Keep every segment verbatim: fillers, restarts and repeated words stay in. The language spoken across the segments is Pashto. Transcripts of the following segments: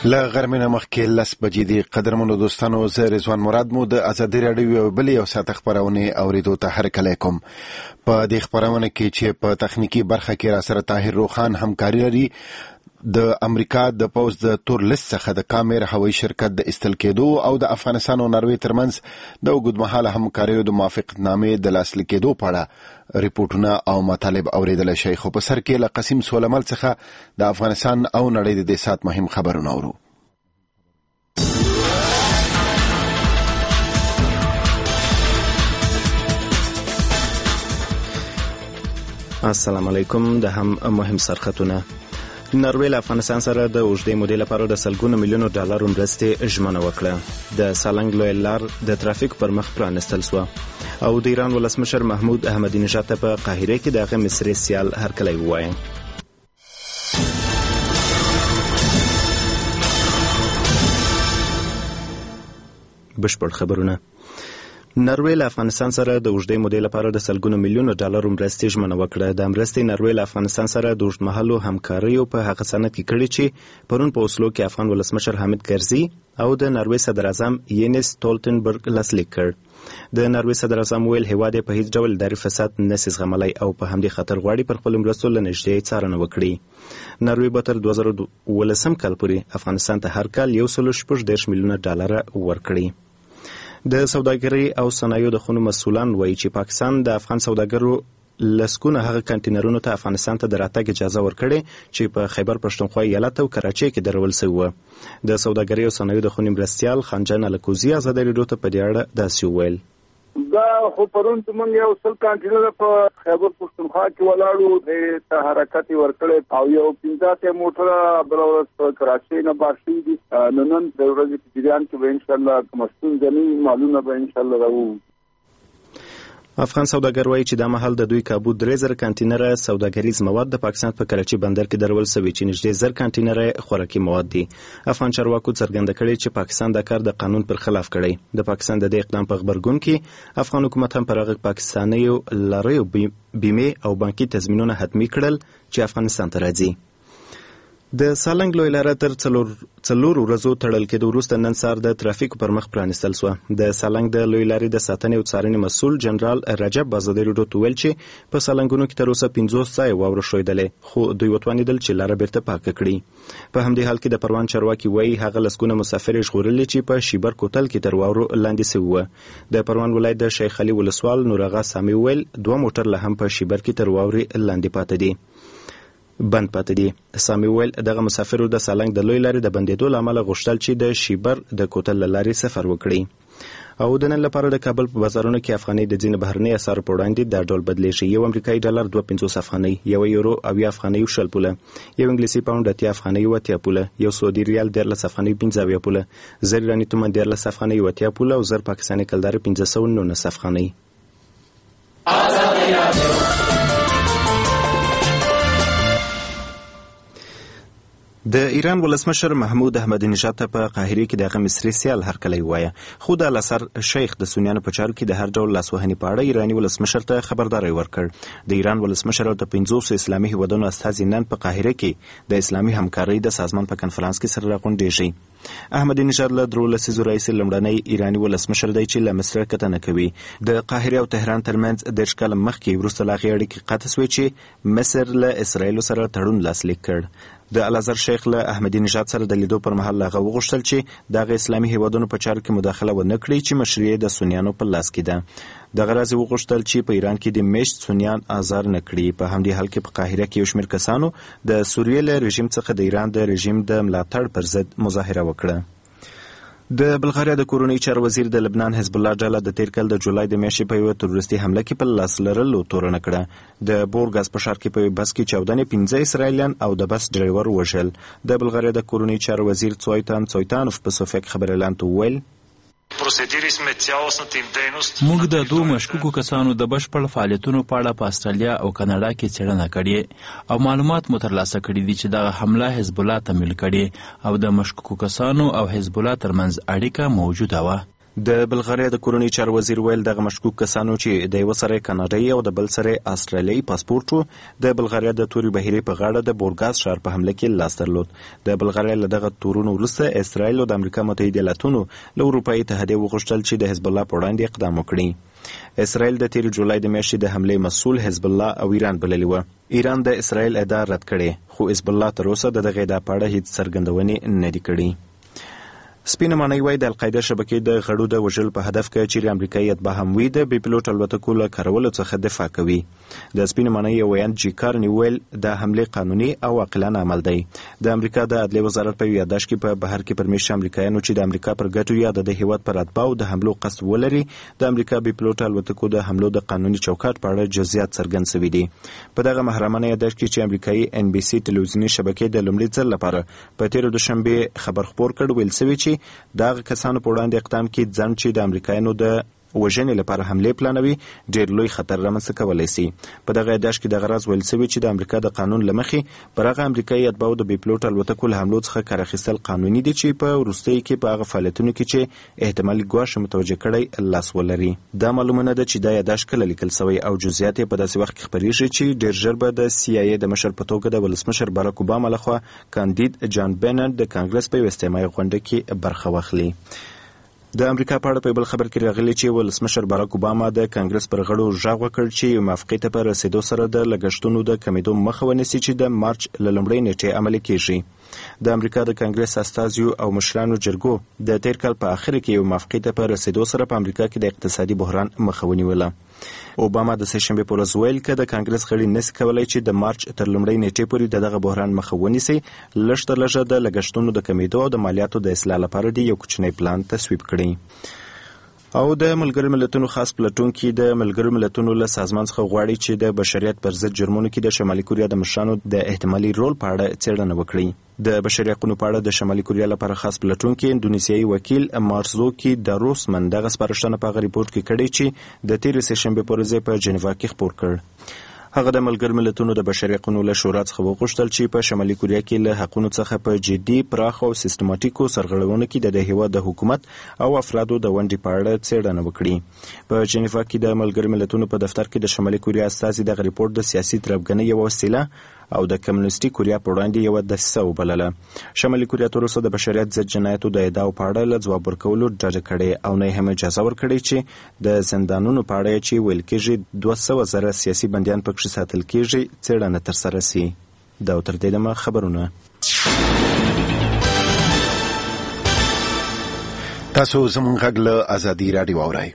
له غرمې مخکې لس بجې دي. قدرمنو دوستانو، زه رضوان مراد مو د ازادي راډیو یو بلې یو ساعت خپرونې اوریدو ته هرکلی کوم. په دې خپرونه کې چې په تخنیکی برخه کې را سره طاهر روخان همکاري لري، د امریکا د پوز د تور لیست څخه د کامر هوایي شرکت د استل کېدو او د افغانستان او ناروې ترمنځ د اوږدمهاله همکاریو د موافقتنامې د لاسلیک کېدو په اړه ریپورتونه او مطالب اوریدل شي. خو په سر کې له قسیم سولمل څخه د افغانستان او نړۍ د دې سات مهم خبرونه اورو. السلام علیکم. د هم مهم سرخطونه. ناروې له افغانستان سره د اوږدې مودې لپاره د سلګونو میلیونو ډالرو مرستې ژمنه وکړه. د سالنګ لوی لار د ترافیک پر مخ پرانستل شوه او د ایران ولسمشر محمود احمدي نژاد ته په قاهره کې د هغه مصري سیال هرکلی ووایه. بشپړ خبرونه. ناروې له افغانستان سره د اوږدې مودې لپاره د سلګونو میلیونو ډالرو مرستې ژمنه وکړه. د مرستې ناروې له افغانستان سره د اوږدمهالو همکاریو په هغه سند کې کړي چې پرون په اوسلو کې افغان ولسمشر حامد کرزي او د ناروې صدر اعظم یینس ستولتنبرګ لاسلیک کړ. د ناروې صدر اعظم ویل هیواد په هیڅ ډول اداري فساد نشي زغملی او په همدې خاطر غواړي پر خپلو مرستو له نږدې څارنه وکړي. ناروې به تر دوه زره اوولسم کال پورې افغانستان ته هر کال یو سل شپږ دېرش میلیونه ډالره ورکړي. د سوداګرۍ او صنایعو د خونو مسؤلان وایي چې پاکستان د افغان سوداګرو لسګونه هغه کانټینرونو ته افغانستان ته د راتګ اجازه ورکړې چې په خیبر پښتونخوا ایالت او کراچۍ کې درول شوي وو. د سوداګرۍ او صنایعو د خونې مرستیال خانجان الکوزي ازادي راډیو ته په دې اړه داسې وویل. دا خو پرون زموږ یو سل کانټینر په خیبر پښتونخوا کې ولاړو د حرکت ورکړې او یو پنځه موټره بل ورځ په کراچۍ نه بار شوي دي. نن نن د ورځې په جریان کې به انشاءالله کوم ستونزې معلومه به انشاءالله راوو. افغان سوداګر وایي چې دا مهال د دوی کابو درې زره کانټینره سوداګریز مواد د پاکستان په کراچۍ بندر کې درول شوي چې نږدې زر کانټینره خوراکي مواد دي. افغان چارواکو څرګنده کړې چې پاکستان دا کار د قانون پر خلاف کړی. د پاکستان د دې اقدام په غبرګون کې افغان حکومت هم پر هغه پاکستانیو لاریو بیمې او بانکي تضمینونه حتمي کړل چې افغانستان ته راځي. د سالنګ لوی لاره تر څلور څلور ورځو تړل کېدو وروسته نن سهار د ترافیک پر مخ پرانستل شوه. د سالنګ د لوی لارې د ساتنې او څارنې مسؤل جنرال رجب ازادي راډیو ته ویل چې په سالنګونو کې تر اوسه پنځوس ځایه واوره ښویدلې، خو دوی وتوانېدل چې لاره بیرته پاکه کړي. په همدې حال کې د پروان چارواکي وایي هغه لسګونه مسافر یې ژغورلي چې په شیبر کوتل کې تر واورو لاندې سوي وو. د پروان ولایت د شیخ علي ولسوال نورغا سامي ویل دوه موټر له هم په شیبر کې تر واورې لاندې پاتې دي بند پاتې دي. سامي ویل دغه مسافرو د سالنګ د لوی لارې د بندېدو له امله غوښتل چې د شیبر د کوتل له لارې سفر وکړي. او د نن لپاره د کابل په بازارونو کې افغانۍ د ځینې بهرنۍ اسعارو په وړاندې دا ډول بدلیږي. یو امریکایي ډالر دوه پنځوس افغانۍ، یو یورو اویا افغانۍ شل پوله، یو انګلیسي پاونډ اتیا افغانۍ اتیا پوله، یو سعودي ریال دیارلس افغانۍ پنځه اویا پوله، زر ایراني تومان دیارلس افغانۍ اتیا پوله او زر پاکستاني کلدارې پنځه سوه نولس افغانۍ. د ایران ولسمشر محمود احمدي نژاد ته په قاهره کې د هغه مصري سیال هرکلی ووایه، خو د الاثر شیخ د سنیانو په چارو کې د هر ډول لاسوهنې په اړه ایراني ولسمشر ته خبرداری ورکړ. د ایران ولسمشر او د پنځوسو اسلامي هیوادونو استازي نن په قاهره کې د اسلامي همکارۍ د سازمان په کنفرانس کې سره راغونډېږي. احمدي نژاد له درو لسیزو راهیسې لومړنی ایراني ولسمشر دی چې له مصره کتنه کوي. د قاهره او تهران ترمنځ دېرش کاله مخکې وروسته له هغې اړیکې قطع سوې چې مصر له اسرایلو سره تړون لاسلیک کړ. د الازهر شیخ له احمدي نژاد سره د لیدو پر مهال هغه وغوښتل چې دغه اسلامي هیوادونو په چارو کې مداخله ونه کړي چې مشروعیت د سنیانو په لاس کې ده. دغه راز وغوښتل چې په ایران کې د میشت سنیان آزار نه کړي. په همدې حال کې په قاهره کې یو شمېر کسانو د سوریې له رژیم څخه د ایران د رژیم د ملاتړ پر ضد مظاهره وکړه. د بلغاریا د کورنۍ چارو وزیر د لبنان حزب الله ډله د تیر کال د جولای د میاشتې په یوه تروریستي حمله کې په لاس لرلو تورنه کړه. د بورګاس په ښار کې په یوه بس کې چاودنې پنځه اسرائیلیان او د بس ډریور وژل. د بلغاریا د کورنۍ چارو وزیر څویتان څویتانوف په صوفیا کې خبريالانو ته وویل موږ د دوه مشکوکو کسانو د بشپړ فعالیتونو په اړه په استرالیا او کاناډا کې څېړنه کړې او معلومات مو ترلاسه کړي دي چې دغه حمله حزب الله تمویل کړې او د مشکوکو کسانو او حزب الله ترمنځ اړیکه موجوده وه. د بلغاریا د کورونی چارو وزیر ویل دغه مشکوک کسانو چې د یو سره کاناډایي او د بل سره استرالیایي پاسپورت وو د بلغاریا د توري بهیرې په غاړه د بورګاس ښار په حمله کې لاس درلود. د بلغاریا له دغه تورونو وروسته اسرائیل او د امریکا متحده ایالاتونو له اروپایي اتحادیې وغوښتل چې د حزب الله په وړاندې اقدام وکړي. اسرائیل د تیر جولای د میاشتې د حملې مسؤل حزب الله او ایران بللی و. ایران د اسرائیل ادعا رد کړې خو حزب الله تر اوسه د دغه ادعا په اړه هیڅ څرګندونې نه دي کړې. سپینه ماڼۍ وایي د القاعده شبکې د غړو د وژلو په هدف کې چیرې امریکایي اتباع هم وي د بې پیلوټ الوتکو له کارولو څخه دفاع کوي. د سپینه ماڼۍ یو ویاند جي کارني ویل د حملې قانوني او عاقلانه عمل دی. د امریکا د عدلیې وزارت په یادداشت کې په بهر کې پرمیش امریکایانو چې د امریکا پر ګټو یا د هیواد پر اتباعو د حملو قصد ولري د امریکا بې پیلوټ الوتکو د حملو د قانوني چوکاټ په اړه جزئیات څرګند شوي دي. په دغه محرمانه یادداشت کې چې امریکایي ان بي سي تلویزیوني شبکې د لومړي ځل لپاره په تیر دوشنبه خبر خپور کړ ویل شوی چې دغه کسانو په وړاندې اقدام کې ځان چې د امریکایانو د وژنې لپاره حملې پلانوي ډېر لوی خطر رامنځته کولی شي. په دغه یادداشت کې دغه راز ویل شوی چې د امریکا د قانون له مخې پر هغه امریکایي اتباعو د بې پیلوټ الوتکو له حملو څخه کار اخیستل قانوني دي چې په وروستیو کې په هغه فعالیتونو کې چې احتمالي ګواښ متوجه کړی لاس ولري. دا معلومه نه ده چې دا یادداشت کله لیکل شوی او جزئیات یې په داسې وخت کې خپریږي چې ډېر ژر به د سی آی ای د مشر په توګه د ولسمشر باراک اوباما لخوا کاندید جان بینن د کانګرس په یوه استماعي غونډه کې برخه واخلي. د امریکا په اړه په بل خبر کې راغلی چې ولسمشر باراک اوباما د کانګرس پر غړو غږ وکړ چې یو موافقې ته په رسیدو سره د لګښتونو د کمیدو مخه ونیسي چې د مارچ له لومړۍ نیټې عملي کیږي. د امریکا د کانګرس استازیو او مشرانو جرګو د تیر کال په اخر کې یو موافقې ته په رسیدو سره په امریکا کې د اقتصادي بحران مخه ونیوله. اوباما د سه شنبې په ورځ ویل چې د کانګرس غړي نشي کولای چې د مارچ تر لومړۍ نیټې پورې د دغه بحران مخه ونیسي لږ تر لږه د لګښتونو د کمیدو او د مالیاتو د اصلاح لپاره د یو کوچنی پلان تصویب کړي. او د ملګرو ملتونو خاص پلټونکي د ملګرو ملتونو له سازمان څخه غواړي چې د بشریت پر ضد جرمونو کې د شمالي کوریا د مشرانو د احتمالي رول په اړه څېړنه وکړي. د بشري حقوقو په اړه د شمالي کوریا لپاره خاص پلټونکي اندونیسیایي وکیل مارزوکی داروسمن دغه سپارښتنه په هغه ریپورت کې کړې چې د تېرې سه شنبې په ورځ په جنیوا کې خپور کړ. هغه د ملګرو ملتونو د بشري حقوقو له شورا څخه وغوښتل چې په شمالي کوریا کې له حقوقو څخه په جدي پراخ او سیستماتیکو سرغړونو کې د هیواد د حکومت او افرادو د ونډې په اړه څېړنه وکړي. په جنیوا کې د ملګرو ملتونو په دفتر کې د شمالي کوریا استازي دغه ریپورت د سیاسي تربګنۍ یوه وسیله او د کمونیستي کوریا په وړاندې یوه دسیسه وبلله. شمالي کوریا تر اوسه د بشریت ضد جنایاتو د ادعاو په اړه له ځواب ورکولو ډډه کړې او نه یې هم اجازه ورکړې چې د زندانونو په اړه چې ویل کېږي دوه سوه زره سیاسي بندیان پکښې ساتل کېږي څېړنه ترسره سي. دا تر دې دمه خبرونه. تاسو زموږ غږ له ازادي راډیو اورئ.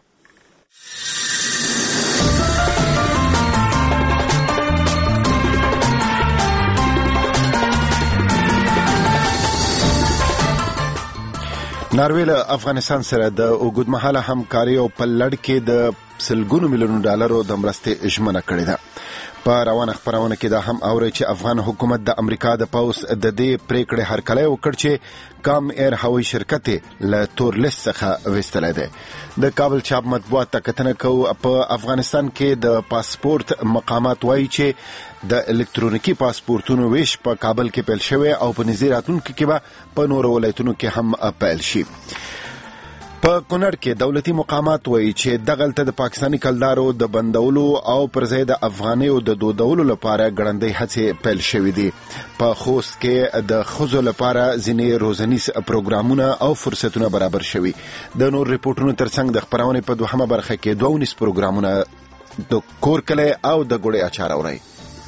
ناروې له افغانستان سره د اوږدمهاله همکارۍ او په لړ کې د سلګونو میلیونو ډالرو د مرستې ژمنه کړې ده. په روانه خپرونه کې دا هم اوري چې افغان حکومت د امریکا د پوز د دې پریکړې هرکلی وکړ چې کام ایر هوایي شرکت له تور لیست څخه ویستلی دی. د کابل چاپ مطبوعات ته کتنه کوو په افغانستان کې د پاسپورت مقامات وایي چې د الکترونیکي پاسپورتونو ویش په کابل کې پیل شوی او په نږدې راتلونکي کې به په نورو ولایتونو کې هم پیل شي. په کونړ کې دولتي مقامات وایي چې دغلته د پاکستاني کلدارو د بندولو او پر ځای د افغانیو د دودولو لپاره ګړندۍ هڅې پیل شوې دي. په خوست کې د ښځو لپاره ځینې روزنیز پروګرامونه او فرصتونه برابر شوي. د نور ریپورټونو ترڅنګ د خپرونې په دوهمه برخه کې دوه ونیز پروګرامونه د کور کلی او د ګوړې اچار اورئ.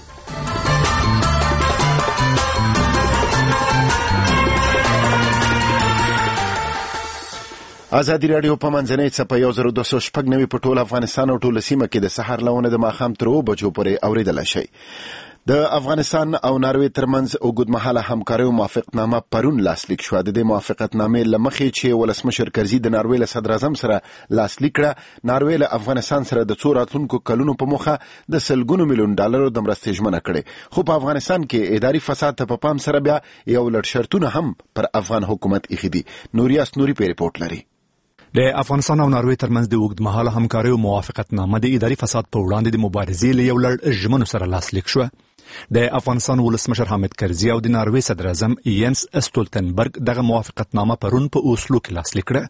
ازادي راډیو په منځنۍ څپه یو زر دوه سوه شپږ نوي په ټول افغانستان او ټول سیمه کې د سحر لونه د ماښام تر اوه بجو پورې اوریدلی شئ. د افغانستان او ناروې ترمنځ اوږدمهاله همکاریو موافقتنامه پرون لاسلیک شوه. د دې موافقتنامې له مخې چې ولسمشر کرزي د ناروې له صدراعظم سره لاسلیک کړه، ناروې له افغانستان سره د څو راتلونکو کلونو په موخه د سلګونو میلیون ډالرو د مرستې ژمنه کړې. خو په افغانستان کې اداري فساد ته په پام سره بیا یو لړ شرطونه هم پر افغان حکومت ایښي دي. نوریاس نوري په ریپورټ لري. د افغانستان او ناروې ترمنځ د اوږدمهاله همکاریو موافقتنامه د اداري فساد په وړاندې د مبارزې له یو لړ ژمنو سره لاسلیک شوه. د افغانستان ولسمشر حامد کرزي او د ناروې صدراعظم ینس استولتنبرګ دغه موافقتنامه پرون په اوسلو کې لاسلیک کړه.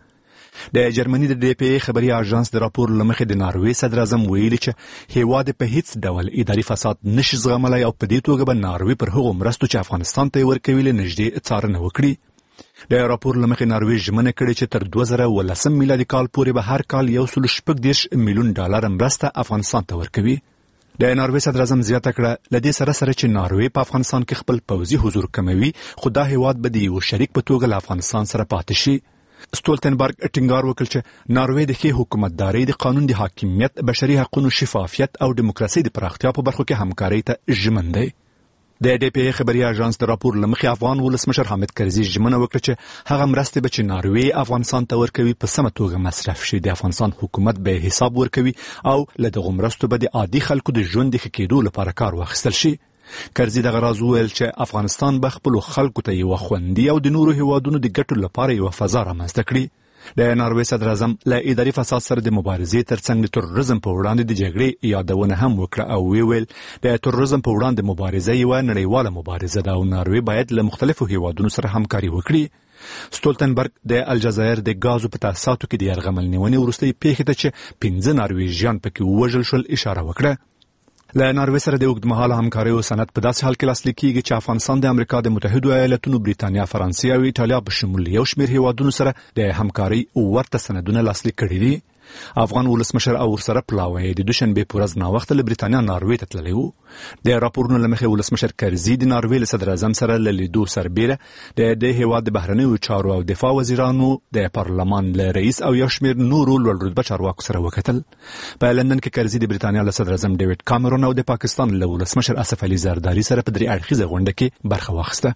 د جرمني د ډي پی ای خبري اژانس د راپور لمخې د ناروې صدر اعظم ویلي چې هیواد په هیڅ ډول اداري فساد نشي زغملای او په دې توګه به ناروې پر هغو مرستو چې افغانستان ته ورکوي له نږدې څارنه وکړي. د راپور لمخې ناروې ژمنه کړې چې تر دوه زره ولسم میلادي کال پورې به هر کال یو سل شپږ دېرش میلیون ډالر مرسته افغانستان ته ورکوي. د ناروې صدر اعظم زیاته کړه له دې سره سره چې ناروې په افغانستان کې خپل پوځي حضور کموي خو دا هیواد به د یو شریک په توګه له افغانستان سره پاتې شي. ستولتنبرګ ټینګار وکړ چې ناروې د ښې حکومتدارۍ د قانون د حاکمیت بشري حقوقو شفافیت او دیموکراسي د پراختیا په برخو کې همکارۍ ته ژمن دی. د ډي پی ای خبري اژانس د راپور لمخې افغان ولسمشر حامد کرزي ژمنه وکړه چې هغه مرستې به چې ناروې افغانستان ته ورکوي په سمه توګه مصرف شي. د افغانستان حکومت به حساب ورکوي او له دغو مرستو به د عادي خلکو د ژوند د ښه کېدو لپاره کار واخیستل شي. کرزي دغه راز وویل چې افغانستان به خپلو خلکو ته یوه خوندي او د نورو هیوادونو د ګټو لپاره یوه فضا رامنځته کړي. د ناروې صدر اعظم له اداري فساد سره د مبارزې ترڅنګ د تروریزم په وړاندې د جګړې یادونه هم وکړه او ویل د تروریزم په وړاندې مبارزه یوه نړیواله مبارزه ده او ناروې باید له مختلفو هیوادونو سره همکاري وکړي. ستولتنبرګ د الجزایر د غازو په تاسیساتو کې د یرغمل نیونې وروستۍ پیښې ته چې پنځه نارویژیان پکې ووژل شول اشاره وکړه. له ناروې سره د اوږدمهاله همکاریو سند په داسې حال کې لاسلیک کیږي چې افغانستان د امریکا د متحدو ایالتونو بریتانیا فرانسې او ایټالیا په شمول یو شمېر هیوادونو سره د همکارۍ ورته سندونه لاسلیک کړي دي. افغان ولسمشر او ورسره پلاوی د دوشنبه په ورځ ناوخته له بریتانیا ناروې ته تللی و. د راپورونو له مخې ولسمشر کرزي د ناروې له صدر اعظم سره له لیدو سربیره د دې هیواد د بهرنیو چارو او دفاع وزیرانو د پارلمان له رئیس او یو شمېر نورو لوړ رتبه چارواکو سره وکتل. په لندن کې کرزي د بریتانیا له صدر اعظم ډیوډ کامرون او د پاکستان له ولسمشر اسف علي زرداري سره په درې اړخیزه غونډه کې برخه واخیسته.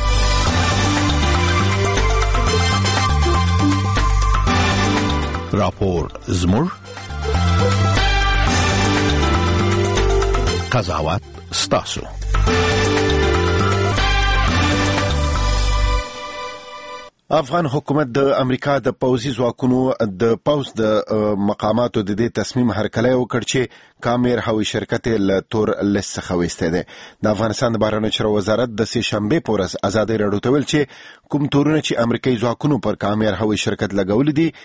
راپور زموږ قضاوت ستاسو. افغان حکومت د امریکا د پوځي ځواکونو د پوز د مقاماتو د دې تصمیم هرکلی وکړ چې کامیر هوایي شرکت له تور لیست څخه ویستی دی. د افغانستان د بهرنیو چارو وزارت د سې شنبې په ورځ ازادۍ راډیو ته ویل چې کوم تورونه چې امریکایي ځواکونو پر کامیر هوایي شرکت لګولي دي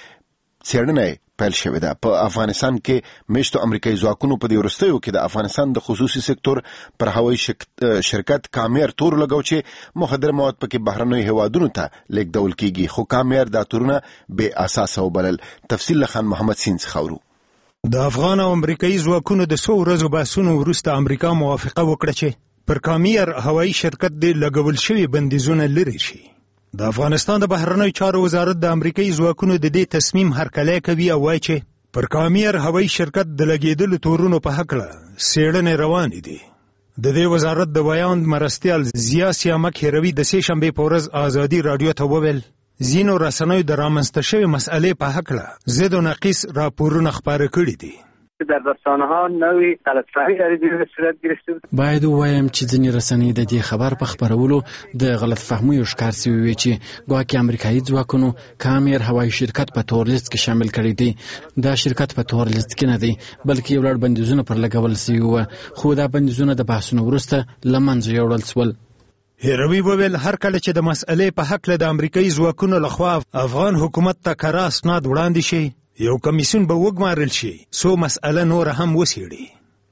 څېړنه پیل شوې ده. په افغانستان کې میشتو امریکایي ځواکونو په دې وروستیو کې د افغانستان د خصوصي سکتور پر هوایي شرکت کامیر تور لګاو چې مخدر مواد پکې بهرنیو هیوادونو ته لیږدول کیږي خو کامیر دا تورونه بې اساسه وبلل. تفصیل له خان محمد سین څخه اورو. د افغان او امریکایي ځواکونو د څو ورځو بحثونو وروسته امریکا موافقه وکړه چې پر کامیر هوایي شرکت د لګول شوي بندیزونه لرې شي. د افغانستان د بهرنیو چارو وزارت د امریکایي ځواکونو د دې تصمیم هرکلی کوي او وایي چې پر کامیر هوایي شرکت د لګېدلو تورونو په هکله څېړنې روانې دي. د دې وزارت د بیان مرستیال ضیا سیامک هروي د سې شنبې په ورځ ازادي راډیو ته وویل ځینو رسنیو د رامنځته شوې مسئلې په هکله ضد و نقیص راپورونه خپاره کړي دي. در رسانه ها نوی غلطفهمی در این صورت گرفته بود. باید ووایم چې ځینې رسنۍ د دې خبر په خپرولو د غلط فهمیو ښکار سوي وي چې ګواکې امریکایي ځواکونو کامیر هوایي شرکت په تور لیست کې شامل کړی دی. دا شرکت په تور لیست کې نه دی بلکې یو لړ بندیزونه پر لګول سوي وو خو دا بندیزونه د بحثونو وروسته له منځه یوړل سول. هروي وویل هر کله چې د مسئلې په هکله د امریکایي ځواکونو لخوا افغان حکومت ته کره اسناد وړاندې شي یو کمیسیون به وګمارل شي څو مسئله نور هم وڅېړي.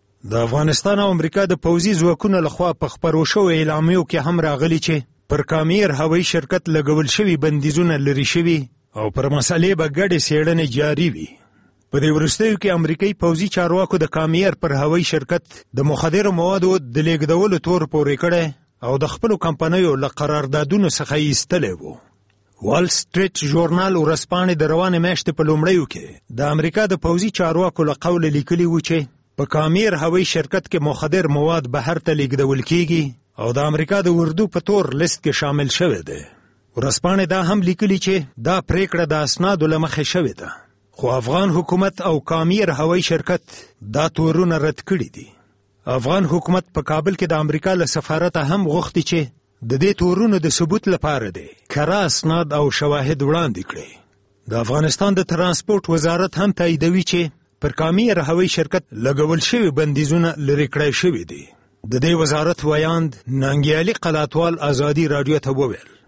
د افغانستان او امریکا د پوځي ځواکونو لخوا په خپرو شویو اعلامیو کې هم راغلي چې پر کامیر هوایي شرکت لګول شوي بندیزونه لرې شوي او پر مسئلې به ګډې څېړنې جاري وي. په دې وروستیو کې امریکایي پوځي چارواکو د کامیر پر هوایي شرکت د مخدرو موادو د لیږدولو تور پورې کړی او د خپلو کمپنیو له قراردادونو څخه یې ایستلی و. وال سټریټ ژورنال ورځپاڼې د روانې میاشتې په لومړیو کې د امریکا د پوځي چارواکو له قوله لیکلي وو چې په کامیر هوایي شرکت کې مخدر مواد بهر ته لیږدول کیږي او د امریکا د اردو په تور لیست کې شامل شوی دی. ورځپاڼې دا هم لیکلي چې دا پریکړه د اسنادو له مخې شوې ده خو افغان حکومت او کامیر هوایي شرکت دا تورونه رد کړي دي. افغان حکومت په کابل کې د امریکا له سفارته هم غوښتي چې د دې تورونو د ثبوت لپاره دی کره اسناد او شواهد وړاندې کړي. د افغانستان د ترانسپورت وزارت هم تاییدوي چې پر کامیر هوایي شرکت لګول شوي بندیزونه لرې کړای شوي دي. د دې وزارت ویاند ننګیالي قلاتوال ازادي راډیو ته وویل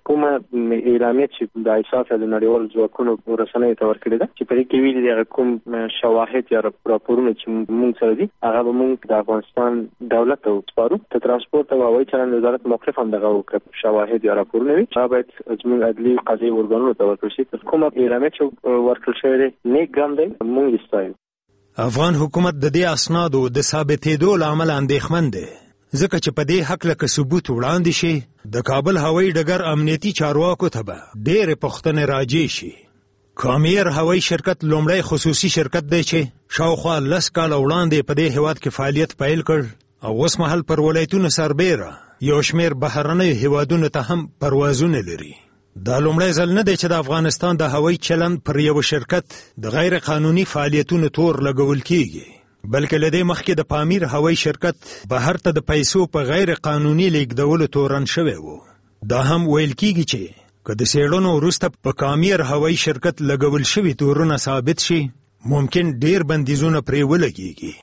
کومه اعلامیه چې د ایساف د نړیوال ځواکونو رسنیو ته ورکړې ده چې په دې کې ویلي دي کوم شواهد یا راپورونه چې موږ سره دي هغه به موږ د افغانستان دولت ته وسپارو. د ترانسپورت او هوایي چلند وزارت موقف هم دغه وکړ شواهد یا راپورونه وي هغه باید زموږ عدلي قضایي ارګانونو ته ورکړل شي. کومه اعلامیه چې ورکړل شوې ده نیک ګام دی موږ یې ستایو. افغان حکومت د دې اسنادو د ثابتېدو له امله اندېښمن دی ځکه چې په دې حق لکه ثبوت وړاندې شي د کابل هوایي ډګر امنیتي چارواکو ته به ډېرې پوښتنې راجع شي. کامیر هوایي شرکت لومړی خصوصي شرکت دی چې شاوخوا لس کاله وړاندې په دې هیواد کې فعالیت پیل کړ او اوس مهال پر ولایتونو سربیره یو شمېر بهرنیو هیوادونو ته هم پروازونه لري. دا لومړی ځل نه دی چې د افغانستان د هوایي چلند پر یو شرکت د غیر قانوني فعالیتونو تور لګول کیږي بلکې له دې مخکې د پامیر هوایي شرکت بهر ته د پیسو په غیر قانوني لیږدولو تورن شوی و. دا هم ویل کیږي چې که د څېړنو وروسته په کامیر هوایي شرکت لګول شوي تورونه ثابت شي ممکن ډیر بندیزونه پرې ولګیږي.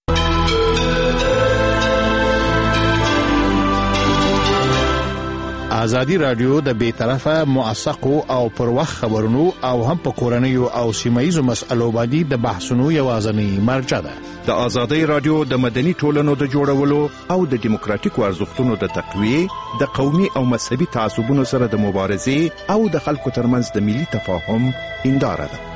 ازادي رادیو د بیطرفه موثقو او پر وخت خبرونو او هم په کورنیو او سیمایي مسایلو باندې د بحثونو یوازینی مرجع ده. د ازادي رادیو د مدني ټولنو د جوړولو او د دیموکراتیکو ارزښتونو د تقویه د قومي او مذهبي تعصبونو سره د مبارزې او د خلکو ترمنځ د ملي تفاهم هنداره ده.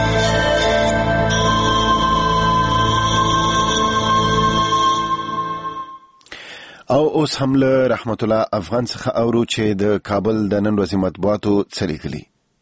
او اوس هم له رحمت الله افغان څخه اورو چې د کابل د نن ورځې مطبوعاتو څه لیکلي.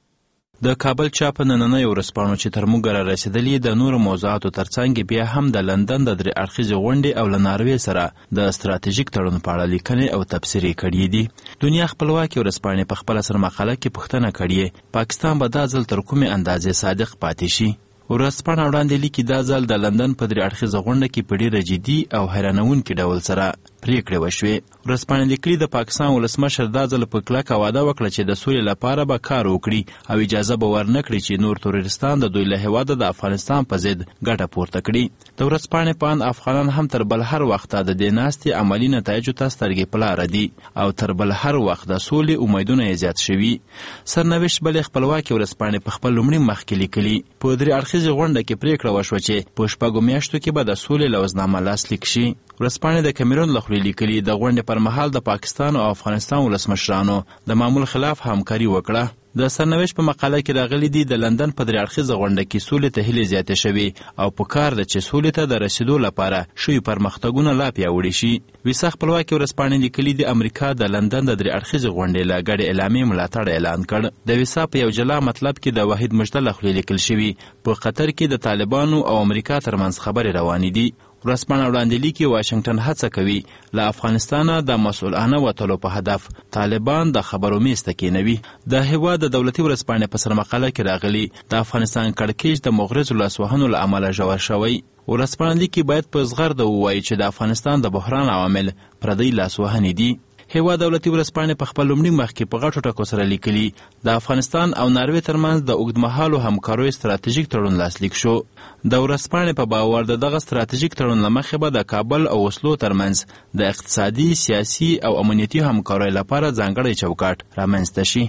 د کابل چاپ نننۍ ورځپاڼو چې تر موږ را رسېدلي د نورو موضوعاتو ترڅنګ بیا هم د لندن د درې اړخیزې غونډې او له ناروې سره د ستراتیژیک تړون په اړه لیکنې او تبصرې کړي دي. دنیا خپلواکي ورځپاڼې په خپله سرمقاله کې پوښتنه کړې پاکستان به دا ځل تر کومې اندازې صادق پاتې شي. ورځپاڼه وړاندې لیکي دا ځل د لندن په درې اړخیزه غونډه کې په ډېره جدي او حیرانوونکي ډول سره پریکړې وشوې. ورځپاڼې لیکلي د پاکستان ولسمشر دا ځل په کلکه وعده وکړه چې د سولې لپاره به کار وکړي او اجازه به ورنه کړي چې نور تروریستان د دوی له هېواده د افغانستان په ضد ګټه پورته کړي. د ورځپاڼې په اند افغانان هم تر بل هر وخته د دې ناستې عملي نتایجو ته سترګې په لاره دي او تر بل هر وخت د سولې امیدونه یې زیات شوي. سرنوشت بلې خپلواکې ورځپاڼې په خپل لومړي مخ کې لیکلي په درې اړخیزې غونډه کې پریکړه وشوه چې په شپږو میاشتو کې به د سولې لوزنامه لاسلیک شي. ورځپاڼې د کیمرون له خولې لیکلي د غونډې پر مهال د پاکستان او افغانستان ولسمشرانو د معمول خلاف همکاري وکړه. د سرنوشت په مقاله کې راغلي دي د لندن په درې اړخیزه غونډه کې سولې ته هیلې زیاتې شوې او په کار ده چې سولې ته د رسیدو لپاره شوي پرمختګونه لا پیاوړي شي. ویسا خپلواکې ورځپاڼې لیکلي دي امریکا د لندن د درې اړخیزې غونډې له ګډې اعلامیې ملاتړ اعلان کړ. د ویسا په یو جلا مطلب کې د واحد مجده له خولې لیکل شوي په قطر کې د طالبانو او امریکا ترمنځ خبرې روانې دي. ورځپاڼه وړاندې لیکي واشنګټن هڅه کوي له افغانستانه د مسؤلانه وتلو په هدف طالبان د خبرو میز ته کېنوي. د هېواد د دولتي ورځپاڼې په سرمقاله کې راغلي د افغانستان کړکېچ د مغرضو لاسوهنو له امله ژور شوی. ورځپاڼه لیکي باید په زغرده ووایي چې د افغانستان د بحران عوامل پردی لاسوهنې دي. هېواد دولتي ورځپاڼې په خپل لومړي مخ کې په غټو ټکو سره لیکلي د افغانستان او ناروې ترمنځ د اوږدمهالو همکاریو ستراتیژیک تړون لاسلیک شو. د ورځپاڼې په باور د دغه ستراتیژیک تړون له مخې به د کابل او اوسلو ترمنځ د اقتصادي، سیاسي او امنیتي همکاریو لپاره ځانګړی چوکاټ رامنځته شي.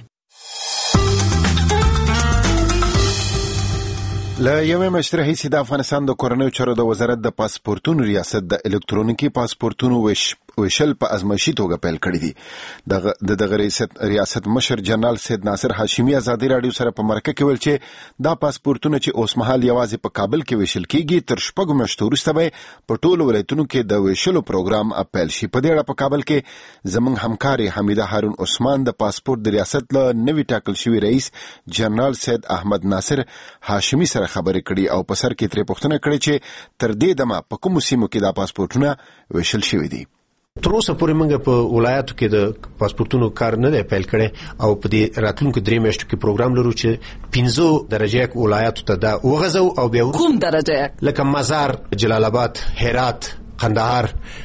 له یوې میاشتې راهیسې د افغانستان د کورنیو چارو د وزارت د پاسپورتونو ریاست د الکترونیکي پاسپورتونو ویش ویشل په ازمایشي توګه پیل کړی دي. د دغه ریاست مشر جنرال سید ناصر هاشمي ازادي راډیو سره په مرکه کې ویل چې دا پاسپورتونه چې اوس مهال یوازې په کابل کې ویشل کیږي تر شپږو میاشتو وروسته به په ټولو ولایتونو کې د ویشلو پروګرام پیل شي. په دې اړه په کابل کې زموږ همکاري حمیده هارون عثمان د پاسپورت د ریاست له نوي ټاکل شوي رئیس جنرال سید احمد ناصر هاشمي سره خبرې کړي او په سر کې ترې پوښتنه کړې چې تر دې دمه په کومو سیمو کې دا پاسپورتونه ویشل شوي دي. تر اوسه پورې موږ په ولایتو کې د پاسپورتونو کار نه دی پیل کړی او په دې راتلونکو درې میاشتو کې پروګرام لرو چې پنځو درجه ولایتو ته دا وغځو او بیا کوم درجه لکه مزار، جلال آباد، هرات، قندهار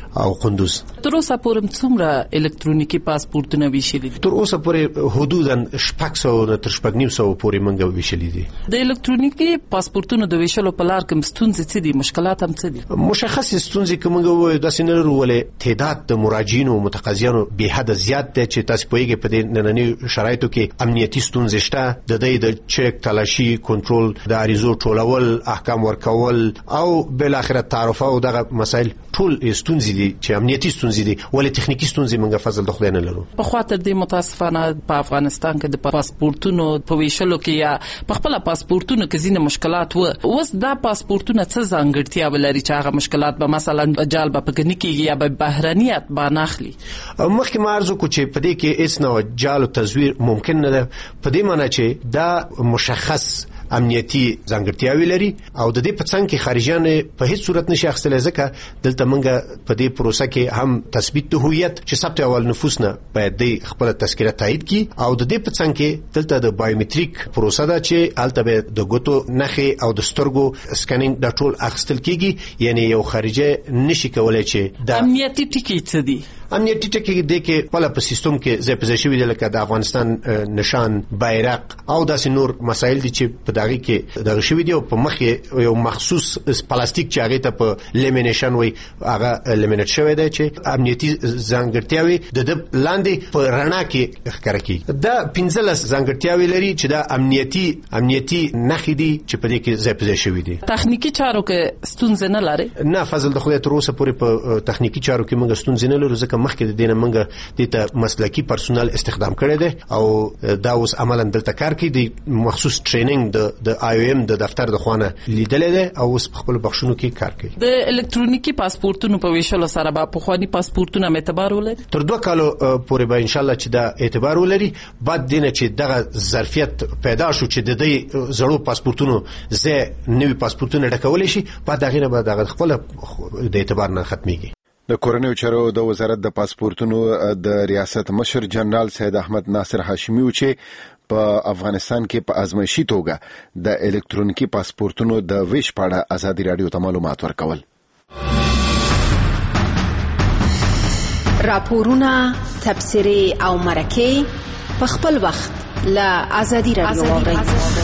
او قندوز. تر اوسه پورې څومره الکترونیکی پاسپورتونه ویشلي دي؟ تر اوسه پورې حدودا شپږ سوه تر شپږ نیم سوه پورې موږ ویشلي دي. د الکترونیکی پاسپورتونو د ویشلو په لار کې ستونزې څه دي، مشکلات هم څه دي؟ مشخص ستونزې که موږ ووایو داسې نه لرو، ولې تعداد د مراجعینو او متقاضیانو بې حده زیات دی چې تاسو پوهیږئ په دې نننیو شرایطو کې امنیتي ستونزې شته. د دې د چیک تلاشي کنټرول، د عریضو ټولول، احکام ورکول او بل اخر تعرفه او دغه مسایل ټول ستونزې دي چې امنیتي ستونزې دي، ولې تخنیکی ستونزې موږ فضل د خدای نه لرو. په خاطر دې متاسفانه په افغانستان کې د پاسپورتونو په ویشلو کې یا په خپل پاسپورتونو کې ځینې مشکلات و. اوس دا پاسپورتونه څه ځانګړتیا ولري چې هغه مشکلات به مثلا جال به پکې نه کېږي یا به بهرنیت به نه اخلي؟ مخکې ما عرض وکړو چې په دې کې هیڅ نوع جال او تزویر ممکن نه ده، په دې معنی چې دا مشخص امنیتي ځانګړتیاوې لري او د دې په څنګ کې خارجيان په هیڅ صورت نشي اخیستلی، ځکه دلته موږ په دې پروسه کې هم تثبیت د هویت چې ثبت اول نفوس نه باید د خپل تذکره تایید کی، او د دې په څنګ کې دلته د بایومټریک پروسه ده چې هلته به د ګوتو نښې او د سترګو سکینینګ د ټول اخیستل کیږي. یعنی یو خارجي نشي کولای چې د امنیتي ټکي څه دي؟ امنیتي ټکي د کې په په سیستم کې ځای په ځای شوي دي، لکه د افغانستان نشان، بیرق او داسې نور مسایل دي چې په دغه کې دغه شوي دي، او په مخ یو مخصوص پلاستیک چې هغه ته په لیمینیشن وي هغه لیمینیټ شوی دی چې امنیتي ځانګړتیاوې د د لاندې په رڼا کې ښکاره کیږي. دا پنځلس ځانګړتیاوې لري چې دا امنیتي امنیتي نښې دي چې په دې کې ځای په ځای شوي دي. تخنیکی چارو کې ستونزې نه لري؟ نه، فضل د خدای تر اوسه پورې په تخنیکی چارو کې موږ ستونزې نه لرو، ځکه مخکې د دې نه موږ دې ته مسلکي پرسونل استخدام کړی دی او دا اوس عملاً دلته کار کوي. د مخصوص ټریننګ د د آی او ایم د دفتر د خوانه لیدلې ده او اوس په خپل بخښونو کې کار کوي. د الکترونیکی پاسپورتونو په ویشلو سره به پخواني پاسپورتونه اعتبار ولري؟ تر دوه کالو پورې به ان شاء الله چې دا اعتبار ولري. بعد دینه چې دغه ظرفیت پیدا شو چې د دې زړو پاسپورتونو زه نوي پاسپورتونه ډکول شي، بعد هغه نه به دغه خپل د اعتبار نه ختميږي. د کورنیو چارو د وزارت د پاسپورتونو د ریاست مشر جنرال سید احمد ناصر هاشمي چې په افغانستان کې په ازمایشي توګه د الکترونیکی پاسپورتونو د ویش په اړه ازادي رادیو ته معلومات ورکول. راپورونه، تبصرې او مرکې په خپل وخت له ازادي رادیو واورئ.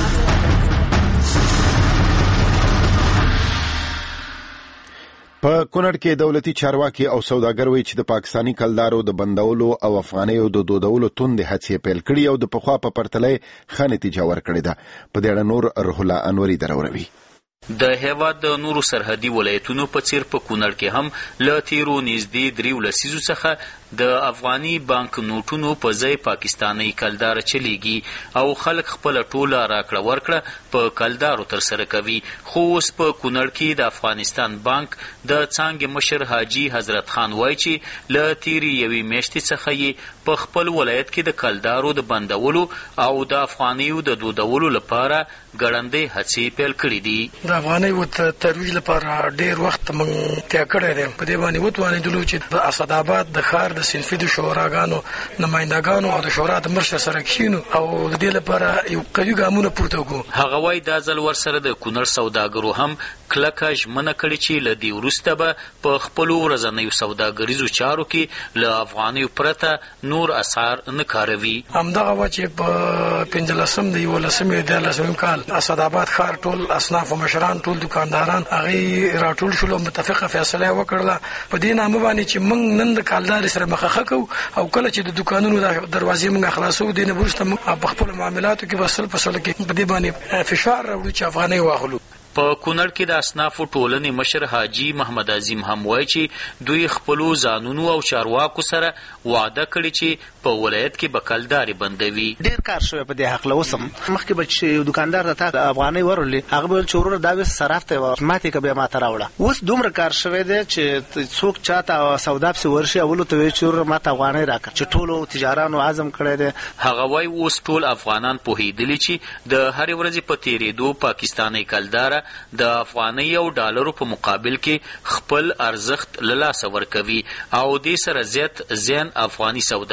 په کونړ کې دولتي چارواکي او سوداګر وایي چې د پاکستانی کلدارو د بندولو او افغانیو د دودولو توندې هڅې پیل کړي او د پخوا په پرتله ښه نتیجه ورکړې ده. په دې اړه نور روح الله انوري دروروي. د هیواد د نورو سرحدي ولایتونو په څیر په کونړ کې هم له تیرو نږدې دریو لسیزو څخه د افغاني بانک نوټونو په ځای پاکستاني کلدار چلیږي او خلک خپل ټوله راکړه ورکړه په کلدارو ترسره کوي. خو اوس په کونړ کې د افغانستان بانک د څانګې مشر حاجي حضرت خان وایي چې له تیرې یوې میاشتې څخه یې په خپل ولایت کې د کلدارو د بندولو او د افغانیو د دودولو لپاره ګړندۍ هڅې پیل کړې دي. د افغانیو ترویج لپاره ډېر وخت موږ تیا کړی دی. په دې باندې وتوانېدلو چې د اسداباد د ښار د صنفي د شوراګانو نمایندګانو او د شورا د مشر سره کښینو او د دې لپاره یو قوي ګامونه پورته کړو. هغه وایي دا ځل ورسره د کونړ سوداګرو هم کلکه ژمنه کړې چې له دې وروسته به په خپلو ورځنیو سوداګریزو چارو کې له افغانیو پرته نور اسعار نه کاروي. همدغه وه چې په پنځلسم د یولسمې دیارلسمم کال اسداباد ښار ټول اصناف و مشران، ټول دکانداران هغې راټول شول او متفقه فیصله یې وکړله په دې نامه باندې چې موږ نن د کالدارې سره مخه کوو او کله چې د دکانونو دروازې موږ خلاصوو دې نه وروسته موږ په خپلو معاملاتو کې به سل په سلو کې په دې باندې فشار راوړو چې افغانۍ واخلو. په کونړ کې د اصنافو ټولنې مشر حاجي محمد عظیم هم وایي چې دوی خپلو ځانونو او چارواکو سره وعده کړې چې په ولایت کې به کلدارې بندوي. ډېر کار شوی په دې هکله اوس هم. مخکې به چې یو دوکاندار ته د افغانۍ ورولې هغه به ویل چې ورور دا ویس صراف ته یې ماتې که بیا ماته راوړه. اوس دومره کار شوی دی چې څوک چاته سودا پسې ورشي اولو ته وایي چې ورور ماته افغانۍ راکړه چې ټولو تجارانو عزم کړی دی. هغه وایي اوس ټول افغانان پوهېدلي چې د هرې ورځې په تېرېدو پاکستاني کلداره د افغانۍ او ډالرو په مقابل کې خپل ارزښت له لاسه ورکوي او دې سره زیات زیان افغاني سوداګرو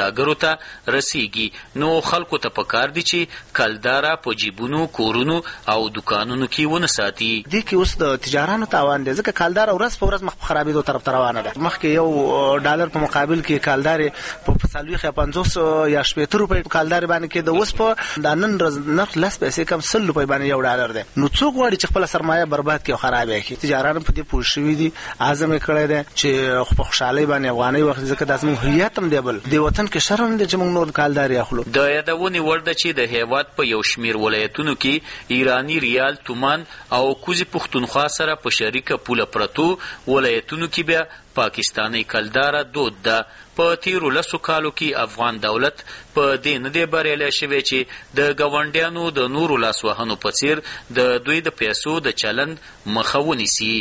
ته رسیږي. نو خلکو ته پکار دي چې کلداره په جیبونو، کورونو او دکانونو کې ونه ساتي. دې کې اوس د تجارانو تاوان دی ځکه کلداره ورځ په ورځ مخ په خرابېدو طرف ته روانه ده. مخکې یو ډالر په مقابل کې کلدارې په څلوېښت یا پنځوس یا شپېته روپۍ کلدارې باندې کېده. اوس په دا نن ورځ نرخ لس پیسې کم سل روپۍ باندې یو ډالر دی. نو څوک غواړي چې خپله سرمایه برباد کړي او خراب یې کړي؟ تجاران په دې پوه شوي دي، عزم یې کړی دی چې په خوشحالۍ باندې افغانۍ واخلي ځکه دا زموږ هویت هم دی. بل دې وطن کې شرم دی چې موږ نور کلدارې اخلو. د یادونې وړ ده چې د هېواد په یو شمېر ولایتونو کې ایراني ریال، تومان او کوزي پښتونخوا سره په شریکه پوله پرتو ولایتونو کې بیا پاکستاني کلداره دود ده. په تیرو لسو کالو کې افغان دولت په دې نه دی بریالی شوی چې د ګاونډیانو د نورو لاسوهنو په څیر د دوی د پیسو د چلند مخه ونیسي.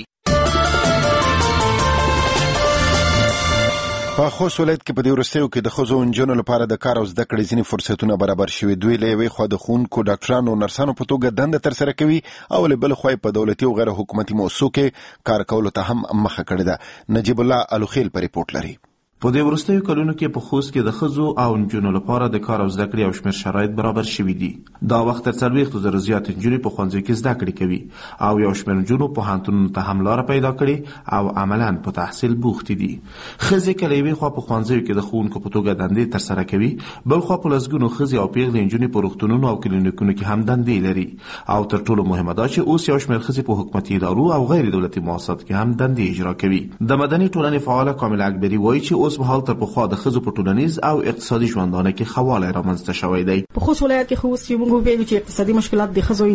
په خوست ولایت کې په دې وروستیو کې د ښځو او نجونو لپاره د کار او زده کړې ځینې فرصتونه برابر شوي. دوی له یوې خوا د ښوونکو، ډاکټرانو او نرسانو په توګه دنده ترسره کوي او له بلې خوا په دولتي او غیر حکومتي مؤسسو کې کار کولو ته هم مخه کړې ده. نجیب الله الوخیل په ریپورټ لري. په دې وروستیو کلونو کې په خوست کې د ښځو او نجونو لپاره د کار او زده کړې او شمېر شرایط برابر شوي دي. دا وخت تر څلوېښتو زرو زیاتې نجونې په ښوونځیو کې زده کړې کوي او یو شمېر نجونو پوهنتونونو ته هم لاره پیدا کړې او عملاً په تحصیل بوختې دي. ښځې که له یوې خوا په ښوونځیو کې د ښوونکو په توګه دندې ترسره کوي، بل خوا په لسګونو ښځې او پیغلې نجونې په روغتونونو او کلینیکونو کې هم دندې لري. او تر ټولو مهمه دا چې اوس یو شمېر ښځې په حکومتي ادارو او غیر دولتي مؤسساتو کې هم دندې اجرا کوي. د مدني ټولنې فعاله کامله اکبري وایي چې اوس مهال تر پخوا د ښځو په ټولنیز او اقتصادي ژوندانه کې خواله رامنځته شوی دی. په خوست ولایت کې خو اوس چې موږ ویلو چې اقتصادي مشکلات د ښځو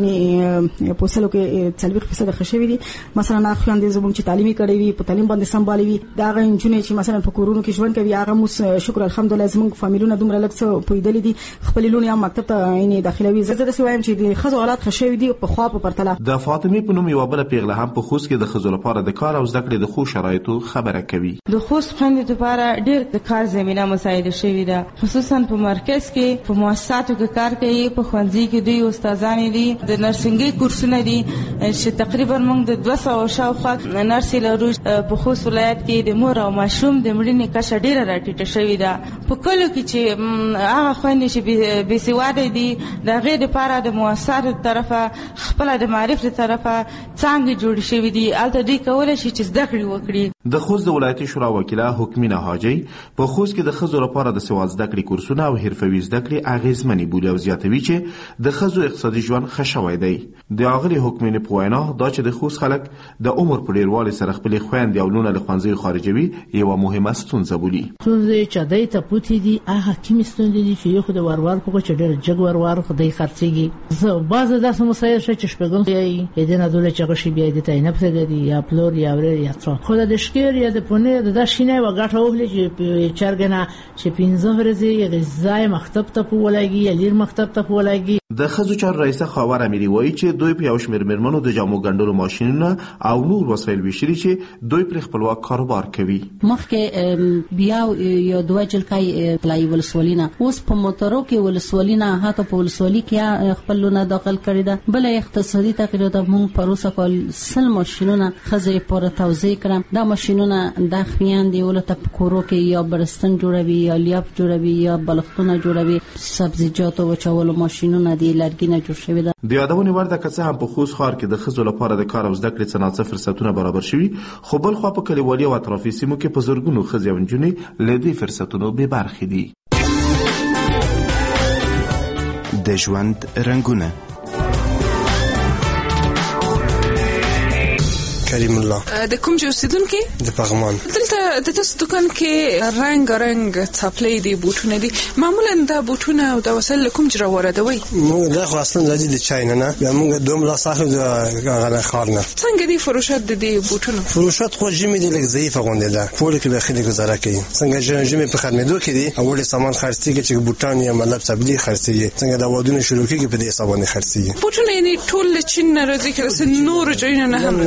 یې په سلو کې څلوېښت فیصده ښه شوي دي. مثلا هغه خویندې زموږ چې تعلیمي کړی وي، په تعلیم باندې سمبالې وي، د هغه نجونې چې مثلا په کورونو کې ژوند کوي، هغه موس شکر الحمدلله زموږ فامیلونه دومره لږ څه پوهېدلي دي، خپلې لوڼې هم مکتب ته یعنې داخلوي. زه داسې وایم چې د ښځو حالات ښه شوي دي په خوا په پرتله. د فاطمې په نوم یوه بله پیغله هم په خوست کې د ښځو لپاره د کار او زده کړې د ښو شرایطو خبره کوي. د خوست خویندو لپاره ډېر د کار زمینه مساعده شوې ده، خصوصا په مرکز کې په مؤسساتو کې کار کوي. په ښوونځي کې دوی استادان دي، د نرسنګي کورسونه دي چې تقریبا موږ د دوه سوه شاوخوا نرسې لرو. په خوست ولایت کې د مور او ماشوم د مړینې کچه ډېره راټیټه شوې ده. په کلیو کې چې هغه خویندې چې بې سواده دي، د هغې دپاره د مؤسساتو د طرفه خپله د معرف د طرفه څانګې جوړې شوي دي. هلته دوی کولی شي چې زده کړې وکړي. د خوست د ولایتي شورا وکیله حکمینه حاجی په خوست کې د ښځو لپاره د سواد زده کړې کورسونه او حرفوي زده کړې اغیزمنې بولي او زیاتوي چې د ښځو اقتصادي ژوند ښه شوی دی. د اغلې حکمینې په وینا دا چې د خوست خلک د عمر په ډېروالي سره خپلې خویندې او لوڼه له ښوونځیو خارجوي یوه مهمه ستونزه بولي. ستونزې چې دی ته پوتې دي هغه کومې ستونزې دي چې یو خو د وروار په چې ډېر جګ وروار خو دی خرڅېږي. زه بعضې داسې مسایل شته چې شپږم یایي یې نه دوله چې هغه شي بیا یې دې ته یې نه پرېږدي یا پلور یا ورور یا څه. خو د شکر یا د پونې د دا شینه یوه ګټه واخلي چې چرګ نه چې پنځه ورځې غذا مکتب ته په ولګي یا لیر مکتب ته په ولګي. د ښځو چارو رئیسه خاور امیري وایي چې دوی په یو شمېر مېرمنو د جامو ګنډلو ماشینونه او نور وسایل ویشلي چې دوی پرې خپلواک کاروبار کوي. مخکې بیا یو دوه جلکۍ تلای ولسوالي نه، اوس په موټرو کې ولسوالي نه هاته په ولسوالي کې خپل لونه داخل کړي ده. بل اقتصادي تغییر د موږ پروسه کول سل ماشینونه ښځې پوره توزیع کړم. دا ماشینونه د خویندې ولته په کورو کې یا برستن جوړوي یا لیاب جوړوي یا بلختونه جوړوي. سبزیجاتو وچولو ماشینونه دي لرګینه جوړ شوی ده. د یادونې وړ ده که څه هم په خوست ښار کې د ښځو لپاره د کار او زده کړې څه ناڅه فرصتونه برابر شوي، خو بل خوا په کلیوالي او اطرافي سیمو کې په زرګونو ښځې او نجونې له دې فرصتونو بې برخې دي. د ژوند رنګونه. کریم الله د کوم جو اوسیدونکي د پغمان. دلته د تاسو دکان کې رنگ رنگ څپلې دي، بوټونه دي. معمولا دا بوټونه او دا وسایل کوم جره واردوي؟ موږ دا خو اصلا راځي د چاینا نه، بیا موږ دوم لا صاحب د غلا خارنه. څنګه دي فروشات د دې بوټونو؟ فروشات خو جمی دي لږ ضعیفه غونډه ده، پوره کې داخلي گزاره کوي. څنګه جمی په خدمتو کې دي، اول سامان خرڅيږي چې بوټان یا مطلب سبزي خرڅيږي، څنګه دا ودونه شروع کیږي په دې حساب باندې خرڅيږي. بوټونه یعنی ټول چین نه راځي، که نور جوړ نه هم نه ټول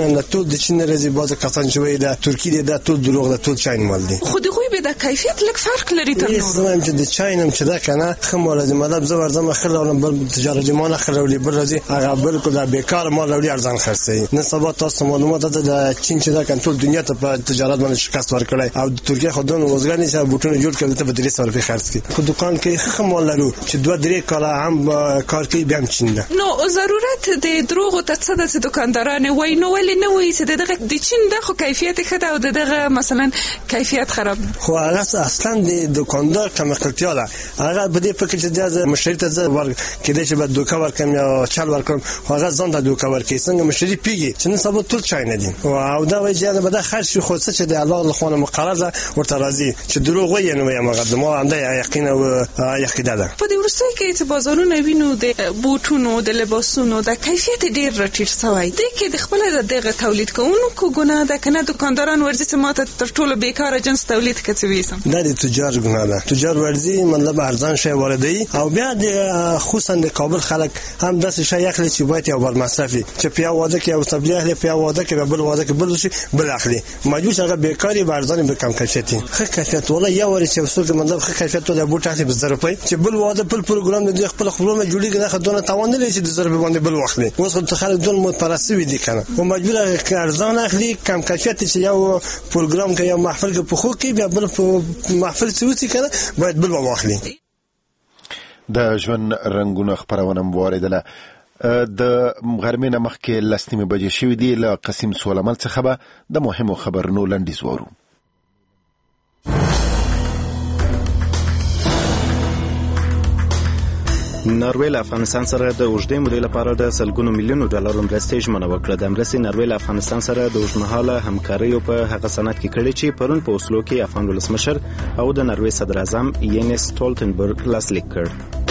د چین راځي بعض کسان چې وایي د ترکیه د ټول دروغ د ټول چین مال دي خو دغه به د کیفیت لږ فرق لري تر نورو زموږ چې د چین هم چې دا کنه خمول د مطلب زو ورځم خلل بل تجارت مال خلل بل راځي هغه بالکل د بیکار مال لري ارزان خرڅي نه سبا تاسو معلومات د چین چې دا کنټرول دنیا ته په تجارت باندې شکست ورکړي او د ترکیه خودونه وزګانی چې بوټونه جوړ کړي ته په درې سو روپۍ خرڅ کړي خو دکان کې خمول لرو چې دوه درې کاله هم کار کوي بیا هم چین ده نو ضرورت د دروغ ته څه د دکانداران وای نو ولې نه وای چې دغه د چین د خو کیفیت ښه ده او دغه مثلا کیفیت خراب خو هغه اصلا د دکاندار کم اختیار ده هغه په دې فکر چې د مشتری ته زه ور کېدای چې بعد دوکا ورکم یا چل ورکم هغه ځان د دوکا ورکې څنګه مشتری پیږي چې نه سبا ټول چاینه دي او دا وایي چې به د خرڅ خو څه چې د الله له خونه مقرر ده ورته راځي چې دروغ وایي نو یم مقدمه انده یقین او یقین ده په دې ورسته کې چې بازارونه وینو د بوټونو د لباسونو د کیفیت ډیر رټیټ شوی دی کې د خپل دغه تولید کوونکو ګناه ده کنه دکانداران ورځي چې ماته تر ټولو بیکاره جنس تولید کوي سم دا د تجار ګناه ده تجار ورځي مطلب ارزان شی واردوي او بیا د خصوصا د کابل خلک هم داسې شی اخلي چې باید یو بر مصرفي چې بیا واده کې او تبلیغ له بیا واده کې بل واده کې بل شي بل اخلي مجبور هغه بیکاری بارزان به کم کیفیتي خه کیفیت ولا یو ور چې وسوک مطلب خه کیفیت له بوټه اخلي به زر روپۍ چې بل واده بل پروګرام د خپل خپلونه جوړیږي نه خدونه توان نه لري چې د زر روپۍ باندې بل واخلي اوس خو خلک ټول متپرستی وي دي کنه او مجبور هغه ارزان اخلي کم کیفیت چې یو پروګرام کې یو محفل کې پخو کې بیا بل محفل سوسی کنه باید بل واخلي د ژوند رنگونه خبرونه مواردله د غرمې نه مخکې لسنیمه بجې شوې دي له قسم سولمل څخه به د مهمو خبرونو لنډیز وورو ناروې له افغانستان سره د اوږدې مودې لپاره د سلګونو میلیونو ډالرو مرستې ژمنه وکړه د مرستې ناروې له افغانستان سره د اوږدمهاله همکاریو په هغه سند کې کړې چې پرون په اوسلو کې افغان ولسمشر او د ناروې صدر اعظم یینس ستولتنبرګ لاسلیک کړ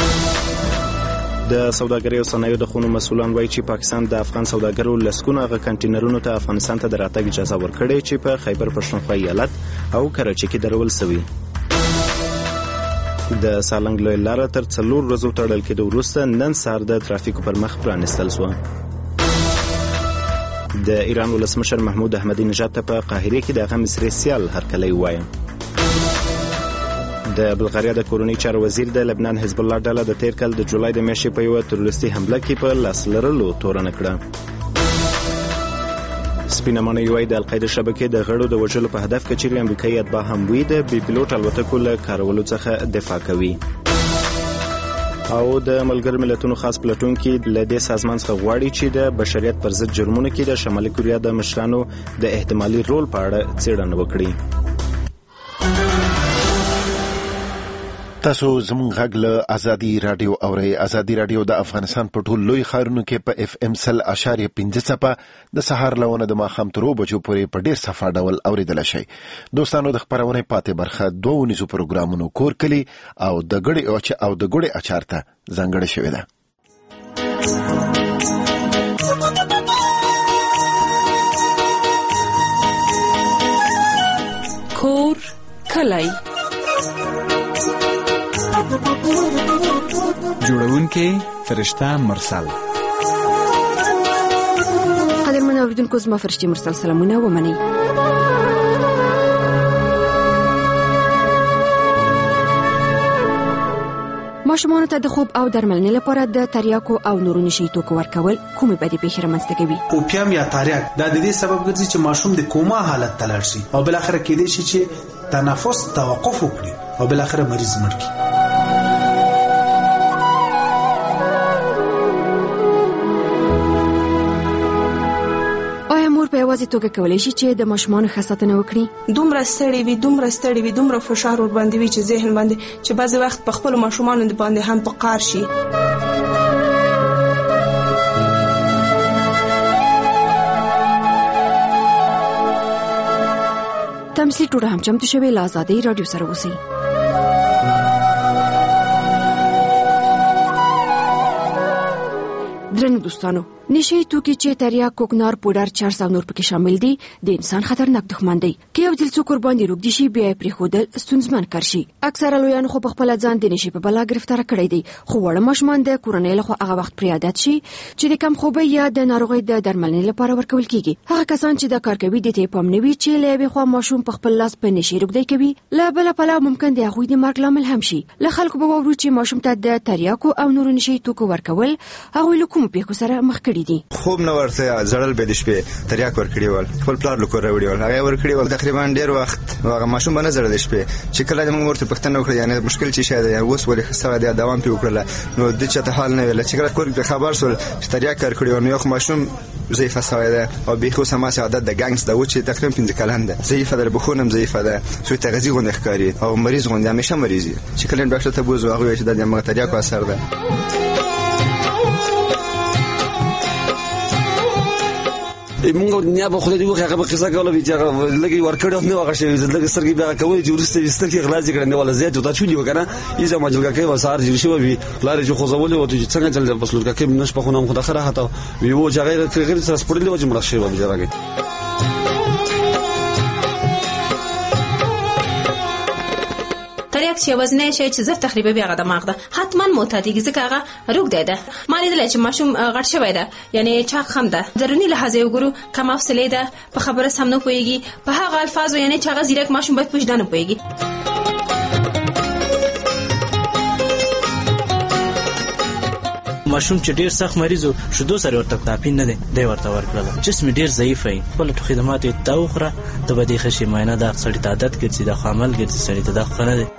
د سوداګرۍ او صنایعو د خونو مسولان وایي چې پاکستان د افغان سوداګرو لسګونو هغه کنټینرونو ته افغانستان ته د راتګ اجازه ورکړې چې په خیبر پښتونخوا ایالت او کراچۍ کې درول شوي د سالنګ لوی لاره تر څلور ورځو تړل کېدو وروسته نن سهار د ترافیکو پر مخ پرانیستل شوه د ایران ولسمشر محمود احمدي نژاد ته په قاهره کې د هغه مصري سیال هرکلی ووایه د بلغاریا د کورونی چارو وزیر د لبنان حزب الله ډله د تیر کال د جولای د میاشتې په یوه تروریستي حمله کې په لاس لرلو تورنه کړه سپینه ماڼۍ وایي د القاعده شبکې د غړو د وژلو په هدف کې چیرې امریکایي اتباع هم وي د بې پیلوټ الوتکو له کارولو څخه دفاع کوي او د ملګرو ملتونو خاص پلټونکي له دې سازمان څخه غواړي چې د بشریت پر ضد جرمونو کې د شمالي کوریا د مشرانو د احتمالي رول په اړه څېړنه وکړي تاسو زموږ غږ له ازادي رادیو اورئ ازادي رادیو د افغانستان په ټول لوی ښارونو کې په اف ام سل اشاریه پنځه څپه د سهار لونه د ماښام تر اوو بجو پورې په ډیر صفا ډول اوریدل شي دوستانو د خبرونه پاتې برخه دوه نيزو پروګرامونو کور کلی او د ګړې او د ګړې اچار ته ځانګړې شوې ده کور کلی جوړونکې فرشته مرسل قدرمن اوریدونکو زما فرشتي مرسل سلامونه ومنئ ماشومانو ته د خوب او درملنې لپاره د تریاکو او نورو نشي توکو ورکول کومې بدې پیښې رامنځته کوي اوپیام یا تریاک دا د دې سبب ګرځي چې ماشوم د کوما حالت ته لاړ شي او بل اخر کې دې شي چې تنفس توقف وکړي او بل اخر مریض مړ کی په یوازې توګه کولای شي چې د ماشومانو ښه ساتنه وکړي دومره ستړي وي دومره ستړي وي دومره فشار ور باندې وي چې ذهن باندې چې بعض وخت په خپل ماشومانو باندې هم په قار شي تمثيل ټوله هم چمتو شوی له ازادي رادیو سره اوسئ درنو دوستانو نشي توکي چې تریاک کوکنار پودر چرس او نور پکې شامل دي د انسان خطرناک دښمن دی کې یو دل څوک قربان دي روغ شي بیا پرې خودل ستونزمن کړشي اکثره لویان خو په خپل ځان د نشي په بلا گرفتار کړی دي خو وړ ماشومان د کورنۍ له خو هغه وخت پرې عادت شي چې د کم خوبه یا د ناروغي د درملنې لپاره ورکول کیږي هغه کسان چې د کار کوي د ته پام نوي چې له خو ماشوم په خپل لاس په نشي روغ دی کوي لا بل پلا ممکن دی هغه د مرګ لامل هم شي له خلکو به ورو چې ماشوم ته د تریاکو او نور نشي توکو ورکول هغه له کوم په سره مخ کړی دي خوب نو ورته زړل به د شپې تریاک ور کړی ول خپل پلار لکور راوړی ول هغه ور کړی ول تقریبا ډیر وخت هغه ماشوم باندې زړل د شپې چې کله موږ ورته پښتنه وکړه یعنی مشکل چې شاید یا اوس ولې خساره دی دوام پی وکړه نو د چته حال نه ویل چې کله کور په خبر سول چې تریاک ور کړی نو یو ماشوم ضعیف سوی ده او به خو سما عادت د ګانګز د وچې تقریبا پنځه کلن ده ضعیف ده بخونم ضعیف ده سو تغذیه غونډه ښکاری او مریض غونډه همیشه مریضي چې کله ډاکټر ته بوزو هغه چې د دماغ تریاک اثر ده موږ نه به خو دې وخت هغه په قصه کوله چې هغه لګي ورکړو نه هغه شی لګي سرګي بیا کوي چې ورسته وستکي غلاځي کړنه ولا زیات او تا چونی وکنه ایزه ماجلګه کوي وسار جوړ شو وي لاره چې خو زول او چې څنګه چل بس لګه کې نش په خونم خو دخره هتا وی وو چې غیر غیر ترانسپورت له وجه مړ شي و بجراګي تریاک چې وزنه شي چې زر تقریبا بیا دماغ ده حتما معتادی ځکه هغه روغ دی ده مالې دل چې ماشوم غټ شوی ده یعنی چا خم ده درونی لحاظه وګورو کم افسلې ده په خبره سم نه پويږي په هغه الفاظ یعنی چې هغه زیرک ماشوم باید پوښتنه پويږي ماشوم چې ډیر سخت مریض شو سره ورته کافي نه دی دی ورته ورکړل جسم ډیر ضعیف وي بل ټو خدمات ته اوخره ته به دې خشي ماینه د سړی عادت کړي د عمل کړي سړی ته د خنه دی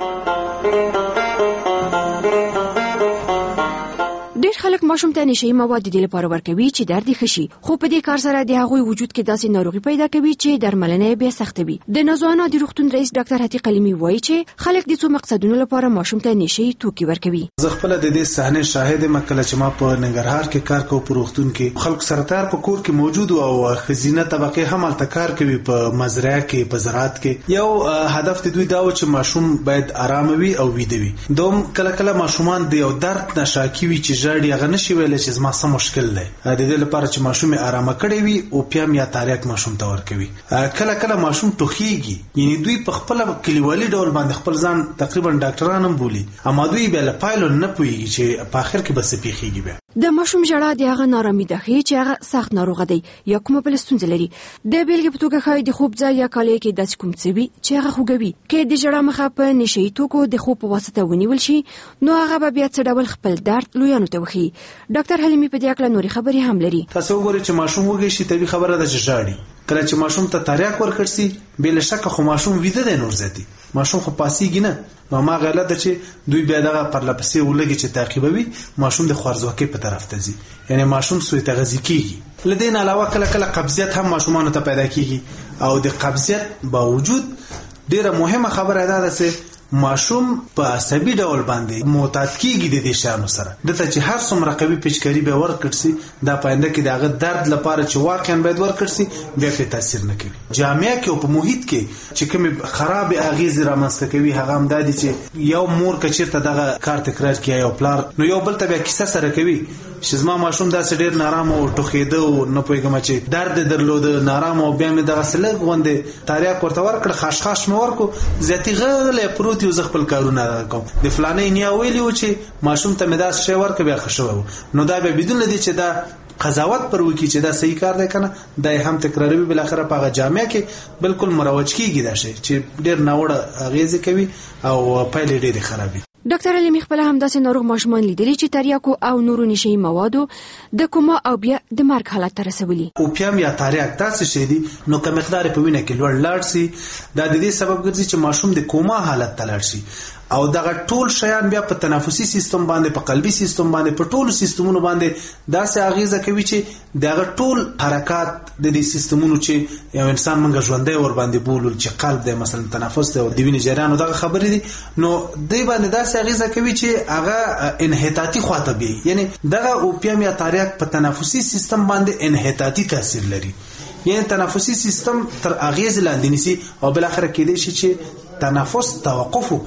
ډېر خلک ماشوم ته نشي مواد د لپاره ورکوي چې درد خشي خو په دې کار سره د هغوی وجود کې داسې ناروغي پیدا کوي چې درملنه به سخت وي د نازوانه د روغتون رئیس ډاکټر هتی قلیمی وایي چې خلک د څو مقصدونو لپاره ماشوم ته نشي توکي ورکوي زه خپل د دې صحنه شاهد مکله چې ما په ننګرهار کې کار کوم په روغتون کې خلک سرتار په کور کې موجود او خزینه طبقه هم الته کار کوي په مزرعه کې په زراعت کې یو هدف د دوی دا و چې ماشوم باید آرام وي او ویده وي دوم کله کله ماشومان د یو درد نشاکی وي چې ژړي هغه نشي ویل چې زما سم مشکل دی د دې لپاره چې ماشوم آرام کړي وي او پیام یا تاریک ماشوم ته ورکوي کله کله ماشوم ټوخیږي یعنی دوی په خپل کلیوالي ډول باندې خپل ځان تقریبا ډاکټران هم بولي اما دوی به له پایلو نه پويږي چې په اخر کې بس پیخيږي به د ماشوم ژړا د هغه نارامي ده چې هغه سخت ناروغه دی یا کومه بل ستونزه لري د بیلګې په توګه خای د خوب ځای یا کالي کې داسې کوم څه وي چې هغه خوګوي کې د ژړا مخه په نشي توکو د خوب په واسطه ونیول شي نو هغه به بیا څه ډول خپل درد لویانو ته وخی ډاکټر حلیمي په دې اړه نوري خبري هم لري تاسو وګورئ چې ماشوم وږي شي طبي خبره ده چې ژاړي کله چې ماشوم ته تریاک ورکړ سي بل شک خو ماشوم ویده دی نور زیاتی ماشوم خو پاسيږي نه نو ما غلط ده چې دوی بیا دغه پر لپسې ولګي چې تعقیبوي ماشوم د خوارزوکي په طرف ته ځي یعنی ماشوم سوی تغذیه کیږي لدین علاوه کله کله قبضیت هم ماشومان ته پیدا کیږي او د قبضیت باوجود ډیره مهمه خبره ده چې ماشوم په عصبي ډول باندې معتاد کیږي د دې شانو سره دته چې هر څومره قوي پچکاری به ورکړ سي دا پاینده کې دغه درد لپاره چې واقعا باید ورکړ سي بیا په تاثیر نه کوي جامعه کې او په محیط کې چې کوم خراب اغیز رامنځته کوي هغه هم د دې چې یو مور کچیرته دغه کار تکرار کوي او پلار نو یو بل ته بیا کیسه سره کوي چې زما ماشوم داسې ډیر نارام او ټوخیده او نه پوهیږم چې درد درلود نارام او بیا مې دغه سلګ غونډه تاریخ ورته ورکړ خاص مې ورکو زیاتی غلې پروت یو ځ خپل کارونه کوم د فلانې نیا ویلی و چې ماشوم ته مې داس شی ورکړ بیا خښو نو دا به بدون لدی چې دا قضاوت پر وکی چې دا صحیح کار دی کنه دا هم تکراروي بل اخره په جامعه کې بالکل مروج کیږي دا شی چې ډیر ناوړه اغیزه کوي او پایلې ډیره خرابې ډاکټر علي خپل هم داسې ناروغ ماشومان لیدلي چې تریاکو او نورو نشي موادو د کومه او بیا د مرګ حالت ته رسولي او پیام یا تریاک تاسو شې دي نو کوم مقدار په وینه کې لوړ لاړ سي دا د دې سبب ګرځي چې ماشوم د کوما حالت ته لاړ شي او دغه ټول شیان بیا په تنفسي سیستم باندې په قلبي سیستم باندې په ټولو سیستمونو باندې داسې اغیزه کوي چې دغه ټول حرکات د دې سیستمونو چې یو انسان منګه ژوندې ور باندې بولول چې قلب د مثلا تنفس ته د وینې جریان دغه خبرې دي نو دی باندې داسې اغیزه کوي چې هغه انحطاطي خواته بي یعنی دغه اوپیام یا تریاک په تنفسي سیستم باندې انحطاطي تاثیر لري یعنی تنفسي سیستم تر اغیز لاندې نيسي او بل اخر کې دي چې تنفس توقف وکړي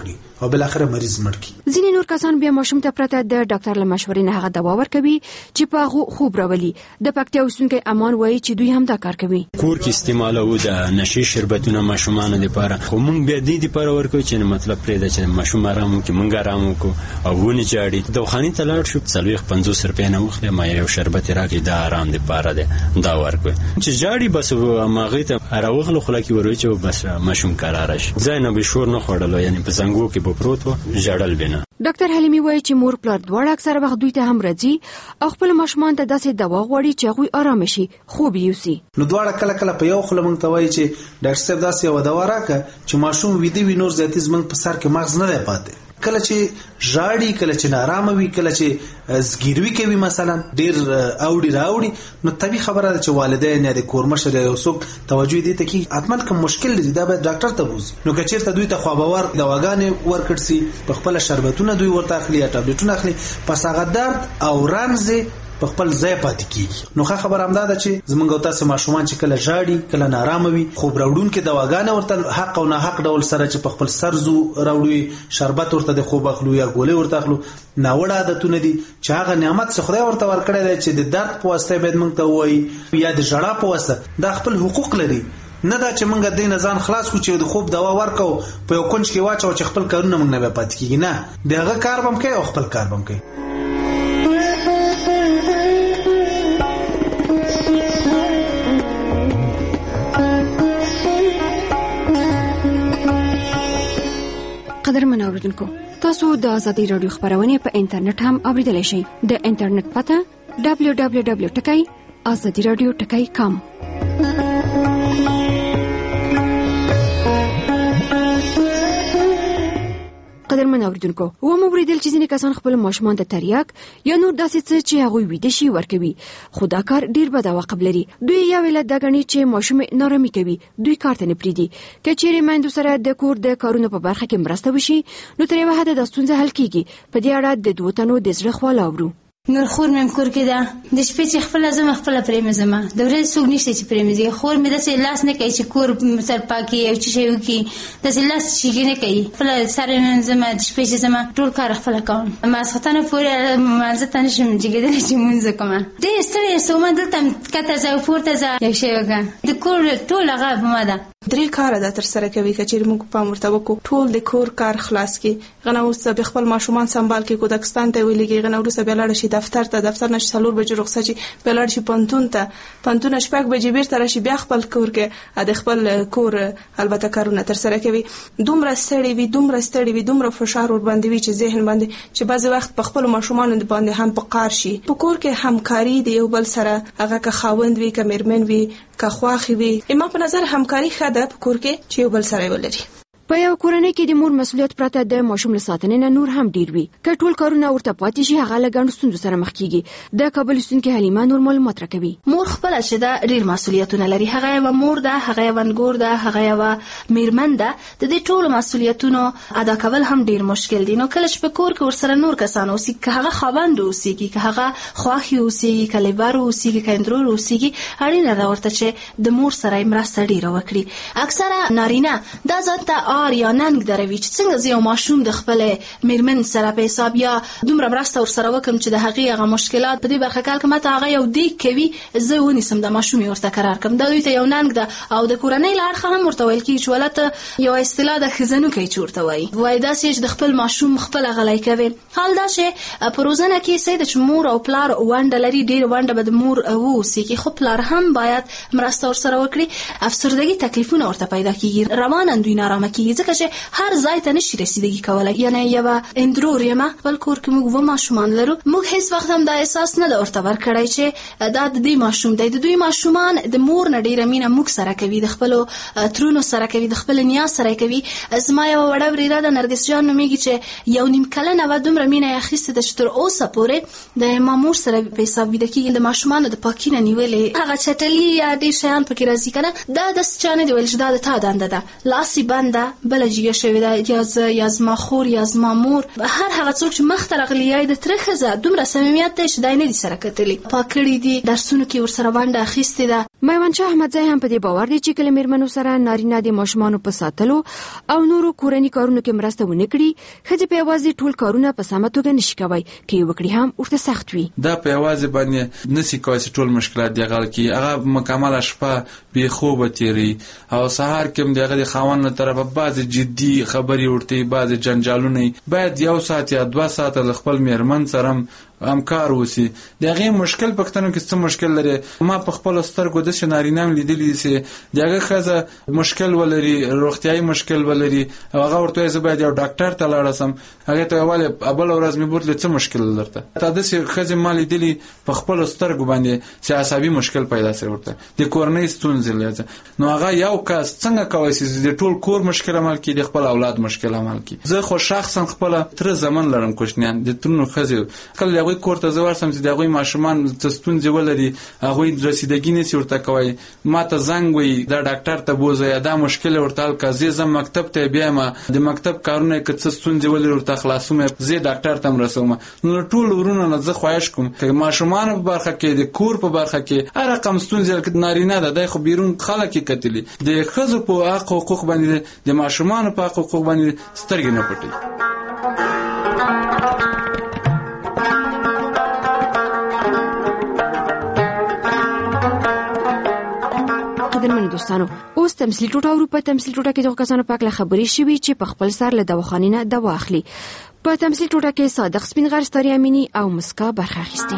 او بل اخر مریض مړ کی. ځینې نور کسان بیا ماشوم ته پرته د ډاکټر له مشورې نه هغه دوا ورکوي چې په هغه خوب راولي. د پکتیا اوسونکي امان وایي چې دوی هم دا کار کوي. کور کې استعمالو د نشي شربتونه ماشومان لپاره، خو موږ بیا دې لپاره ورکوي چې مطلب پرې د چې ماشوم آرام وکړي، موږ آرام وکړو او ونه چاړي. دواخانې ته لاړ شو څلوېښت پنځوس روپۍ نه وخت ما یو شربت راکړي دا آرام لپاره دی دا ورکوي چې جاړي بس ماغې ته راوغلو خلا کې وروي چې بس ماشوم قرار شي. ځای نه به شور نه خوړلو، یعنی په زنګو کې به پروت و جړل بنه. ډاکټر حلیمي وایي چې مور پلار دواړه اکثره وخت دوی ته هم راځي او خپل ماشومان ته داسې دوا غواړي چې هغوی آرام شي، خوب یوسي. نو دواړه کله کله په یو خوله موږ ته وایي چې ډاکټر صاحب داسې یو دوا راکړه چې ماشوم ویده وي، نور زیاتې زموږ په سر کې مغز نه دی پاتې. کله چې ژاړي، کله چې نارامه وي، کله چې زګیروي کوي مثلا ډیر اوړي راوړي، نو طبي خبره ده چې والدین یا د کورمشر یا څوک توجه دي ته کې اتمن کوم مشکل لري دا به ډاکټر ته بوزي. نو که چیرته دوی ته خوابور دواګانې ورکړ سي، په خپل شربتونه دوی ورته اخلي یا ټابلیټونه اخلي، پس هغه درد او رنځ په خپل ځای پاتې کیږي. نو ښه خبره هم ده چې زمونږ او تاسو ماشومان چې کله ژاړي، کله نارامه وي، خوب راوړونکي دواګانې ورته حق او ناحق ډول سره چې په خپل سر زو راوړي، شربت ورته د خوب اخلو یا ګولې ورته اخلو، ناوړه عادتونه دي چې هغه نعمت څخه خدای ورته ورکړی دی چې د درد په واسطه باید موږ ته وایي یا د ژړا په واسطه، دا خپل حقوق لري. نه دا چې موږ د نه ځان خلاص کو چې د خوب دوا ورکو په یو کونج کې واچو چې خپل کارونه موږ نه پاتې کیږي. نه، دغه کار بم کوي او خپل کار بم کوي. قدرمن اوریدونکو، تاسو د آزادۍ رادیو خبرونه په انټرنیټ هم اوریدلای شئ. د انټرنیټ پته دبلیو دبلیو دبلیو ټکی آزادي رادیو ټکی کام. قدرمن اوریدونکو، و مو وریدل چې ځینې کسان خپل ماشومان ته تریاک یا نور داسې څه چې هغوی ویده شي ورکوي، خو دا کار ډیر بد عواقب لري. دوی یو علت دا ګڼي چې ماشوم نارامي کوي، دوی کار ته نه پریږدي. که چیرې میندو سره د کور د کارونو په برخه کې مرسته وشي، نو تر یوه حده دا ستونزه حل کیږي. په دې اړه د دوو تنو د زړه خواله اورو. نور خور مې کور کې ده، د شپې چې خپل ازم خپل پرې مې زما د ورځې څوک نشته چې پرې مې زی خور مې داسې لاس نه کوي چې کور سر پاکي او چې شي وکي، داسې لاس شي نه کوي. خپل سر نن زما د شپې چې زما ټول کار خپل کوم، ما څختنه پورې مازه تنه شم چې ګدل چې مونږ کوم. دې ستړي سوم دلته کته ځو پورته ځه یو شی وکړه د کور ټول هغه ما ده. درې کار ده تر سره کوي چې موږ په مرته وکړو ټول د کور کار خلاص کی غنه اوس به خپل ماشومان سنبال کی کوډکستان ته ویلېږي، غنه ورسره به لاړ شي دفتر ته، دفتر نشي څلور بجې رخصت شي به لاړ شي پنتون ته، پنتون شپږ بجې بیرته راشي بیا خپل کور کې د خپل کور البته کارونه تر سره کوي. دومره ستړي وي دومره ستړي وي دومره فشار ور باندې وي چې ذهن باندې چې بعض وخت په خپل ماشومان باندې هم په قار شي. په کور کې همکاري دی یو بل سره، هغه که خاوند وي که میرمن وي که خواخي وي، ما په نظر همکاري ښه ده په کور کې چې یو بل سره ولري. په یو کورنۍ کې د مور مسؤلیت پرته د ماشوم له ساتنې نه نور هم ډیر وي. که ټول کارونه ورته پاتې شي، هغه له ګڼو ستونزو سره مخ کیږي. د کابل اوسیدونکې حلیمه نور معلومات راکوي. مور خپله چې ده ډیر مسؤلیتونه لري، هغه یوه مور ده، هغه یوه نګور ده، هغه یوه میرمن ده. د دې ټولو مسؤلیتونو ادا کول هم ډیر مشکل دي. نو کله چې په کور کې ورسره نور کسان اوسي، که هغه خاوند اوسیږي، که هغه خواښي اوسیږي، که لیبر اوسیږي، که اندرور اوسیږي، اړینه ده ورته چې د مور سره مرسته ډیره وکړي. اکثره نارینه دا ځان ته آر یا ننګ دروي چې څنګه زه یو ماشوم د خپل میرمن سره په حساب یا دومره مرسته ورسره وکم چې د هغې هغه مشکلات په دې برخه کې حل کړم، ماته هغه یو دیګ کوي زه ونیسم د ماشوم یې ورته قرار کړم. دا دوی ته یو ننګ ده او د کورنۍ له اړخه هم ورته ویل کېږي چې ولته یوه اصطلاح ده ښځنوکی چې ورته وایي وایي داسې چې د خپل ماشوم خپله غلی کوي. حال دا چې په روزنه کې صحیح ده چې مور او پلار ونډه لري، ډېره ونډه به د مور واوسېږي، خو پلار هم باید مرسته ورسره وکړي. افسردګي تکلیفونه ورته پیدا کېږي، رواناً دوی نارامه کېږي ځکه چې هر ځای ته نشي رسیدګي کولی. یعنی یوه اندرور یمه خپل کور کې موږ اووه ماشومان لرو، موږ هیڅ وخت هم دا احساس نه ده ورته ورکړی چې دا د دوی ماشوم دی. د دوی ماشومان د مور نه ډېره مینه موږ سره کوي، د خپلو ترونو سره کوي، د خپل نیا سره کوي. زما یوه وړه ورېره ده نرګس جان نومېږي چې یو نیم کلنه وه، دومره مینه یې اخیستې ده چې تر اوسه پورې د ما مور سره په حساب ویده کېږي. د ماشومانو د پاکي نه نیولې هغه چټلي یا ډېر شیان پکې راځي که نه، دا داسې چا نه دي ویل چې دا د تا دنده ده، لاس یې بند ده، بله جګه شوې ده، یا زه یا زما خور یا زما مور، هر هغه څوک چې مخته راغلي یا د تره ښځه دومره صمیمیت دی چې دی نه دي سره کتلي، پاک کړي دي، درسونو کې ورسره ونډه اخیستې ده. میوند شاه احمدزی هم په دې باور دی چې کله میرمنو سره نارینه د ماشومانو په ساتلو او نورو کورني کارونو کې مرسته ونه کړي، ښځې په یوازې ټول کارونه په سمه توګه نشي کوی، که یې وکړي هم ورته سخت وي. دا په یوازې باندې نشي کولی چې ټول مشکلات دی غل کې هغه مکمل شپه بې خوبه تیری او سهار کې هم دغه د خاوند له طرفه بعضې جدي خبرې ورته بعضې جنجالونه باید یو ساعت یا دوه ساعته د خپل میرمن سره همکار وسی. د هغې مشکل پښتنو کې څه مشکل لري؟ ما په خپلو سترګو داسې نارینه هم لیدلي دي چې د هغه ښځه مشکل ولري، روغتیایي مشکل ولري او هغه ورته وایي زه باید یو ډاکټر ته لاړه شم، هغې ته ولې بله ورځ مې بوتلې څه مشکل درته؟ تا داسې ښځې ما لیدلي په خپلو سترګو باندې چې عصبي مشکل پیدا شوی ورته د کورنۍ ستونزې لري. نو هغه یو کس څنګه کولی شي د ټول کور مشکل عمل کړي، د خپل اولاد مشکل عمل کړي؟ زه خو شخصا خپله تره زمن لرم کوچنیان د ترونو ښځې، کله د هغوی کور ته زه ورسم چې د هغوی ماشومان څه ستونزې ولري هغوی رسیدګي نشي ورته کوی، ما ته زنګ وایي دا ډاکټر ته بوځه یا دا مشکل ورته حل کړه، زه ځم مکتب ته بیایم د مکتب کارونه یې که څه ستونزې ولري ورته خلاصوم، زه ډاکټر ته هم رسوم. نو ټول ورونو نه زه خواهش کوم که ماشومانو په برخه کې د کور په برخه کې هر رقم ستونزې نارینه ده دی خو بیرون خلک یې کتلي، د ښځو په حق حقوق باندې د ماشومانو په حق حقوق باندې سترګې نه پټوي. قدرمنو دوستانو، اوس تمثیل ټوټه او په تمثیل ټوټه کې دغه کسانو په اړه خبرې شوي چې په خپل سر له دواخانې نه دوا اخلي. په تمثیل ټوټه کې صادق سپین غر، ستاري امینی او مسکا برخه اخیستې.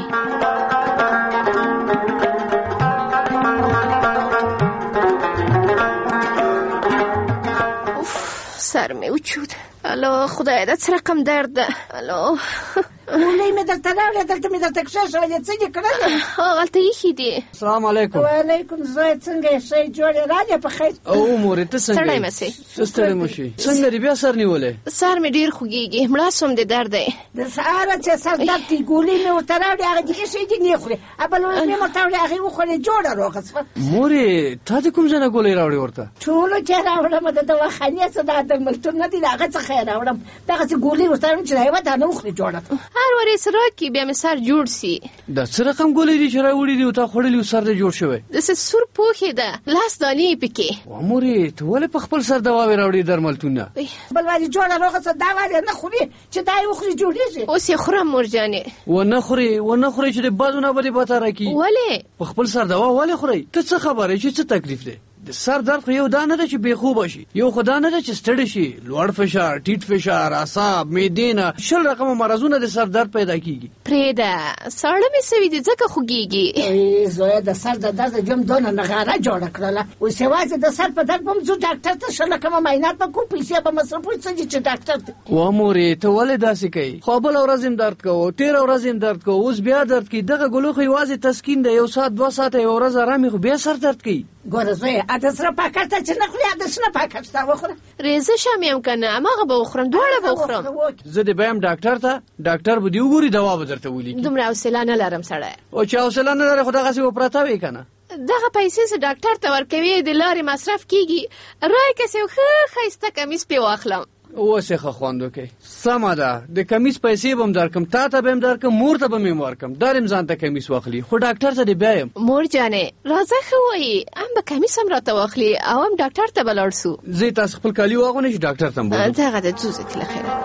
سر می وچود. الو خدای دا څه رقم درد ده؟ الو مولای مې درته راوړې، دلته مې درته کښېښولې، څه دې کړل؟ هغلته ایښي دي. السلام علیکم. وعلیکم السلام. څنګه یې ښه جوړې راځه په خیر؟ او مورې ته څنګه یې؟ ستړی مه سې. څه ستړی مه شې؟ څنګه دې بیا سر نیولی؟ سر مې ډېر خوږېږي، مړه سوم د درد دی. د سهاره چې سر درد کې ګولۍ مې ورته راوړې هغه دې ایښې دي نه خورې، بل ورځ مې ورته راوړې هغې وخوړې جوړه روغه شوه. مورې تا د کوم ځای نه ګولۍ راوړې ورته؟ ټولو چې راوړم د دواخانې څه دا د ملتون نه دي د هغه څخه یې راوړم، دغسې ګولۍ ورته راوړم چې د هېواد نه وخورې جوړه. هر ورې سره کې بیا مې سر جوړ سي. دا څه رقم ګولۍ دي چې راوړي دي او تا خوړلي او سر دې جوړ شوی؟ داسې سور پوښې ده، لاس دانې یې پکې. وا مورې ته ولې په خپل سر دواوې راوړې درملتون نه؟ بل وارې جوړه روغه څه دا وارې نه خورې چې دا یې وخورې جوړېږي. اوس یې خورم مور جانې. ونه خورې ونه خورې چې د بادو نه به دې بتاره کړي. ولې؟ په خپل سر دوا ولې خورئ؟ ته څه خبره چې څه تکلیف دی؟ د سر درد خو یو دا نه ده چې بې خوبه شي، یو خو دا نه ده چې ستړی شي، لوړ فشار، ټیټ فشار، اعصاب، معدې نه شل رقمه مرضونه د سر درد پیدا کېږي. پرېږده ساړه مې سوي دي ځکه خوږېږي. زویه د سر د درد جم دونه نغاره جوړه کړله، اوس یوازې د سر په درد به م ځو ډاکټر ته شل رقمه معاینات به کوو، پیسې به مصرفوي، څه دي چې ډاکټر ته. وا مورې ته ولې داسې کوې؟ خو بله ورځ هم درد کوو، تېره ورځ هم درد کوو، اوس بیا درد کوي. دغه ګولۍ خو یوازې تسکین ده، یو ساعت دوه ساعته یوه ورځ ارام خو بیا سر درد کوي. ګوره زویه اته سره پاکټ ته چې نه خورې اته شنه پاکټ ته وخوره. ریزه شم یم که نه هماغه به وخورم، دواړه به وخورم. زه دې بیایم ډاکټر ته، ډاکټر به دې وګوري دوا به درته ولیکي. دومره حوصله نه لرم سړی. او چې حوصله نه لرې خو دغسې به پرته وې که نه؟ دغه پیسې چې ډاکټر ته ورکوي د لارې مصرف کېږي، رای کس یو ښه ښایسته کمیس پرې واخلم. اوس یې ښه خوند وکړئ. سمه ده، د کمیس پیسې به هم درکړم، تا ته به هم درکړم، مور ته به مې هم ورکړم، در هم ځان ته کمیس واخلي، خو ډاکټر ته دې بیا یم. مور جانې راځه ښه وایي، هم به کمیس هم راته واخلي او هم ډاکټر ته به لاړ سو. زه تاسو خپل کالي واغونئ چې ډاکټر ته هم بولم. دغه ده ځو زه له خیره.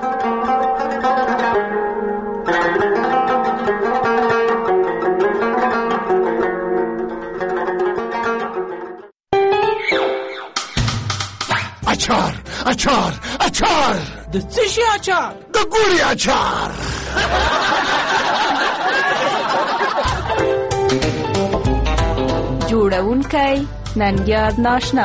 اچار اچار اچار د څه شي اچار؟ د ګوړې اچار. جوړونکی ننګیال ناشنا.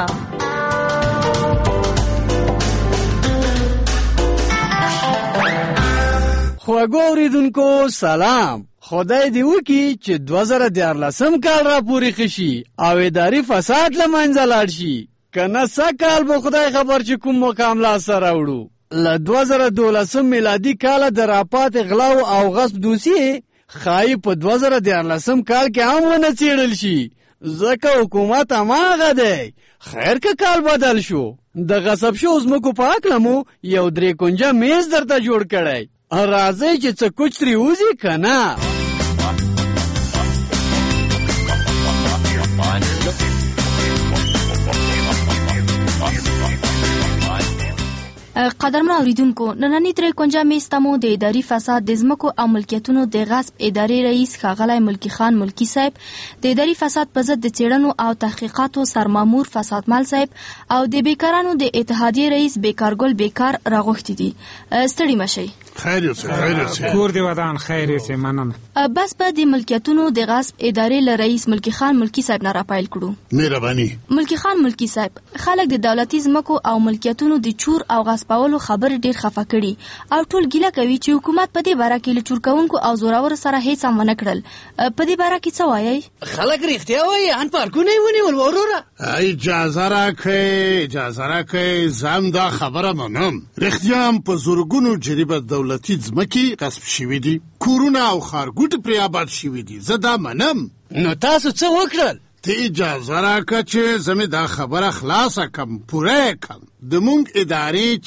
خواږه اوریدونکو سلام، خدای دې وکړي چې دوه زره دیارلسم کال را پورې ښه شي او اداري فساد له منځه لاړ شي، که نه څه کال به خدای خبر چې کوم مقام لاسته راوړو. له دوه زره دولسم میلادي کاله د راپاتې غلاو او غصب دوسیې ښایي په دوه زره دیارلسم کال کې هم ونه څېړل شي، ځکه حکومت هماغه دی. خیر که کال بدل شو. د غصب شوو ځمکو په هکله مو یو درې کنجه میز درته جوړ کړی، راځئ چې څه کوچ ترې وځي که نه. قدرمن اوریدونکو نننی درې کونجه میستمو د اداري فساد د ځمکو او ملکیتونو د غصب ادارې رئیس ښاغلی ملکی خان ملکی صاحب د اداري فساد په ضد د څېړنو او تحقیقاتو سرمامور فسادمل صاحب او د بیکارانو د اتحادیې رئیس بیکارګل بیکار راغوښتي دي. ستړي مشئ. خیر اوسه خیر اوسه کور دی ودان خیر اوسه مننه. بس به د ملکیتونو د غصب ادارې له رئیس ملکی خان ملکی صاحب نه راپیل کړو. مهرباني. ملکی خان ملکی صاحب خلک د دولتي ځمکو او ملکیتونو د چور او غصبولو خبر ډیر خفه کړي او ټول ګیله کوي چې حکومت په دې باره کې له چور کوونکو او زورور سره هیڅ هم ونه کړل. په دې باره کې څه وایي؟ خلک رښتیا وایي ان پارکونه یې ونیول وروره. اجازه راکړئ اجازه راکړئ زم دا خبره منم. رښتیا هم په زورګونو جریبه دولتي ځمکې غصب شوي دي، کورونه او ښارګوټي پرې آباد شوي دي، زه دا منم. نو تاسو څه وکړل؟ ته اجازه راکړه چې زه مې دا خبره خلاصه کړم، پوره یې کړم. د موږ ادارې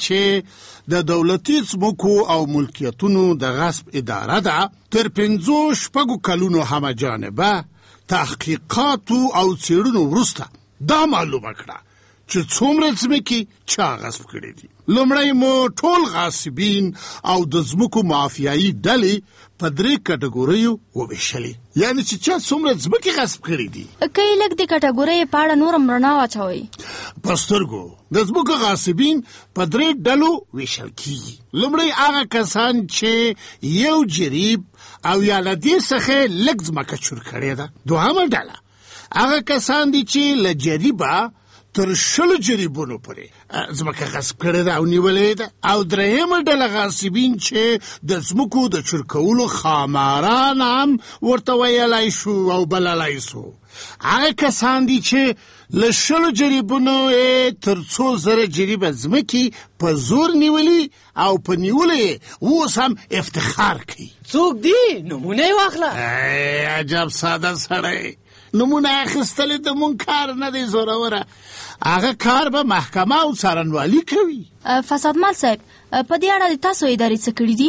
چې د دولتي ځمکو او ملکیتونو د غصب اداره ده تر پنځو شپږو کلونو همه جانبه تحقیقاتو او څېړنو وروسته دا معلومه کړه چې څومره ځمکې چا غصب کړي دي. لومړی مو ټول غاصبین او د ځمکو مافیایي ډلې په درې کټګوریو وویشلې، یعنې چې چا څومره ځمکې غصب کړي دي. که یې لږ د کټګورۍ په اړه نور هم رڼا واچوئ. په سترګو د ځمکو غاصبین په درې ډلو ویشل کیږي. لومړی هغه کسان چې یو جریب او یا له دې څخه لږ ځمکه چور کړې ده. دوهمه ډله هغه کسان دي چې له جریبه تر شلو جریبونو پورې ځمکه غصب کړې ده او نیولې ده. او درېیمه ډله غاصبین چې د ځمکو د چور کولو ښاماران هم ورته ویلی شو او بللی سو. هغه کسان دي چې له شلو جریبونو یې تر څو زره جریبه ځمکې په زور نیولي او په نیولو یې اوس هم افتخار کوي. څوک دي؟ نمونه یې واخله. عجب ساده سړی، نمونه اخیستلې د مونږ کار نه دی زوروره، هغه کار به محکمه او څارنوالي کوي. فسادمل صاحب په دې اړه د تاسو ادارې څه کړي دي؟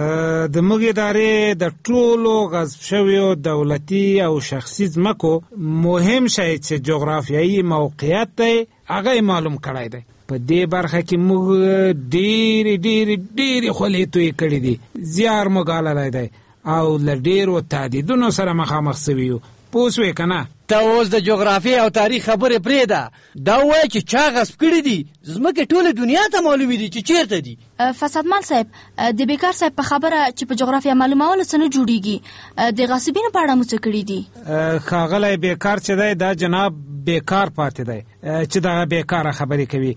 د موږ ادارې د ټولو غصب شویو دولتي او شخصي ځمکو مهم شی چې جغرافیایي موقعیت دی هغه یې معلوم کړی دی. په دې برخه کې موږ ډېرې ډېرې ډېرې خولې تویې کړي دي، زیار مو ګاللی دی او له ډېرو تهدیدونو سره مخامخ سوي یو. پوه سوې که نه؟ ته اوس د جغرافیې او تاریخ خبرې پرېږده، دا ووایه چې چا غصب کړي دي. ځمکې ټولې دنیا ته معلومې دي چې چېرته دي. فسادمل صاحب د بیکار صاحب په خبره چې په جغرافیه معلومولو څه نه جوړېږي، د غاصبینو په اړه مو څه کړي دي؟ ښاغلی بیکار چې دی دا جناب بیکار پاتې دی چې دغه بیکاره خبرې کوي.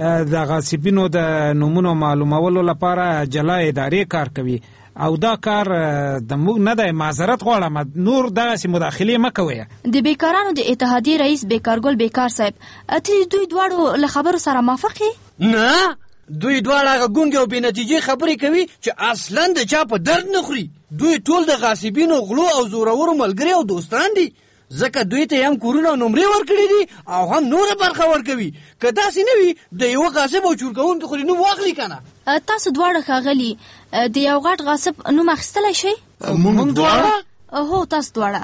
د غاصبینو د نومونو معلومولو لپاره جلا ادارې کار کوي او دا کار د موږ نه دی. معذرت غواړم، نور دغسې مداخلې مه کوئ. د بیکارانو د اتحادیې رئیس بیکارګل بیکار صاحب ته دوی دواړو له خبرو سره موافق یې؟ نه، دوی دواړه هغه ګونګې او بې نتیجې خبرې کوي چې اصلا د چا په درد نه خوري. دوی ټول د غاصبینو غلو او زورورو ملګري او دوستان دي، ځکه دوی ته هم کورونه او نمرې ورکړي دي او هم نوره برخه ورکوي. که داسې نه وي د یوه غاصب او چور کوونکي خو دې نوم واخلي که نه. تاسو دواړه ښاغلي د یو غټ غاصب نوم اخیستلی شئ؟ موږ دواړه؟ هو تاسو دواړه.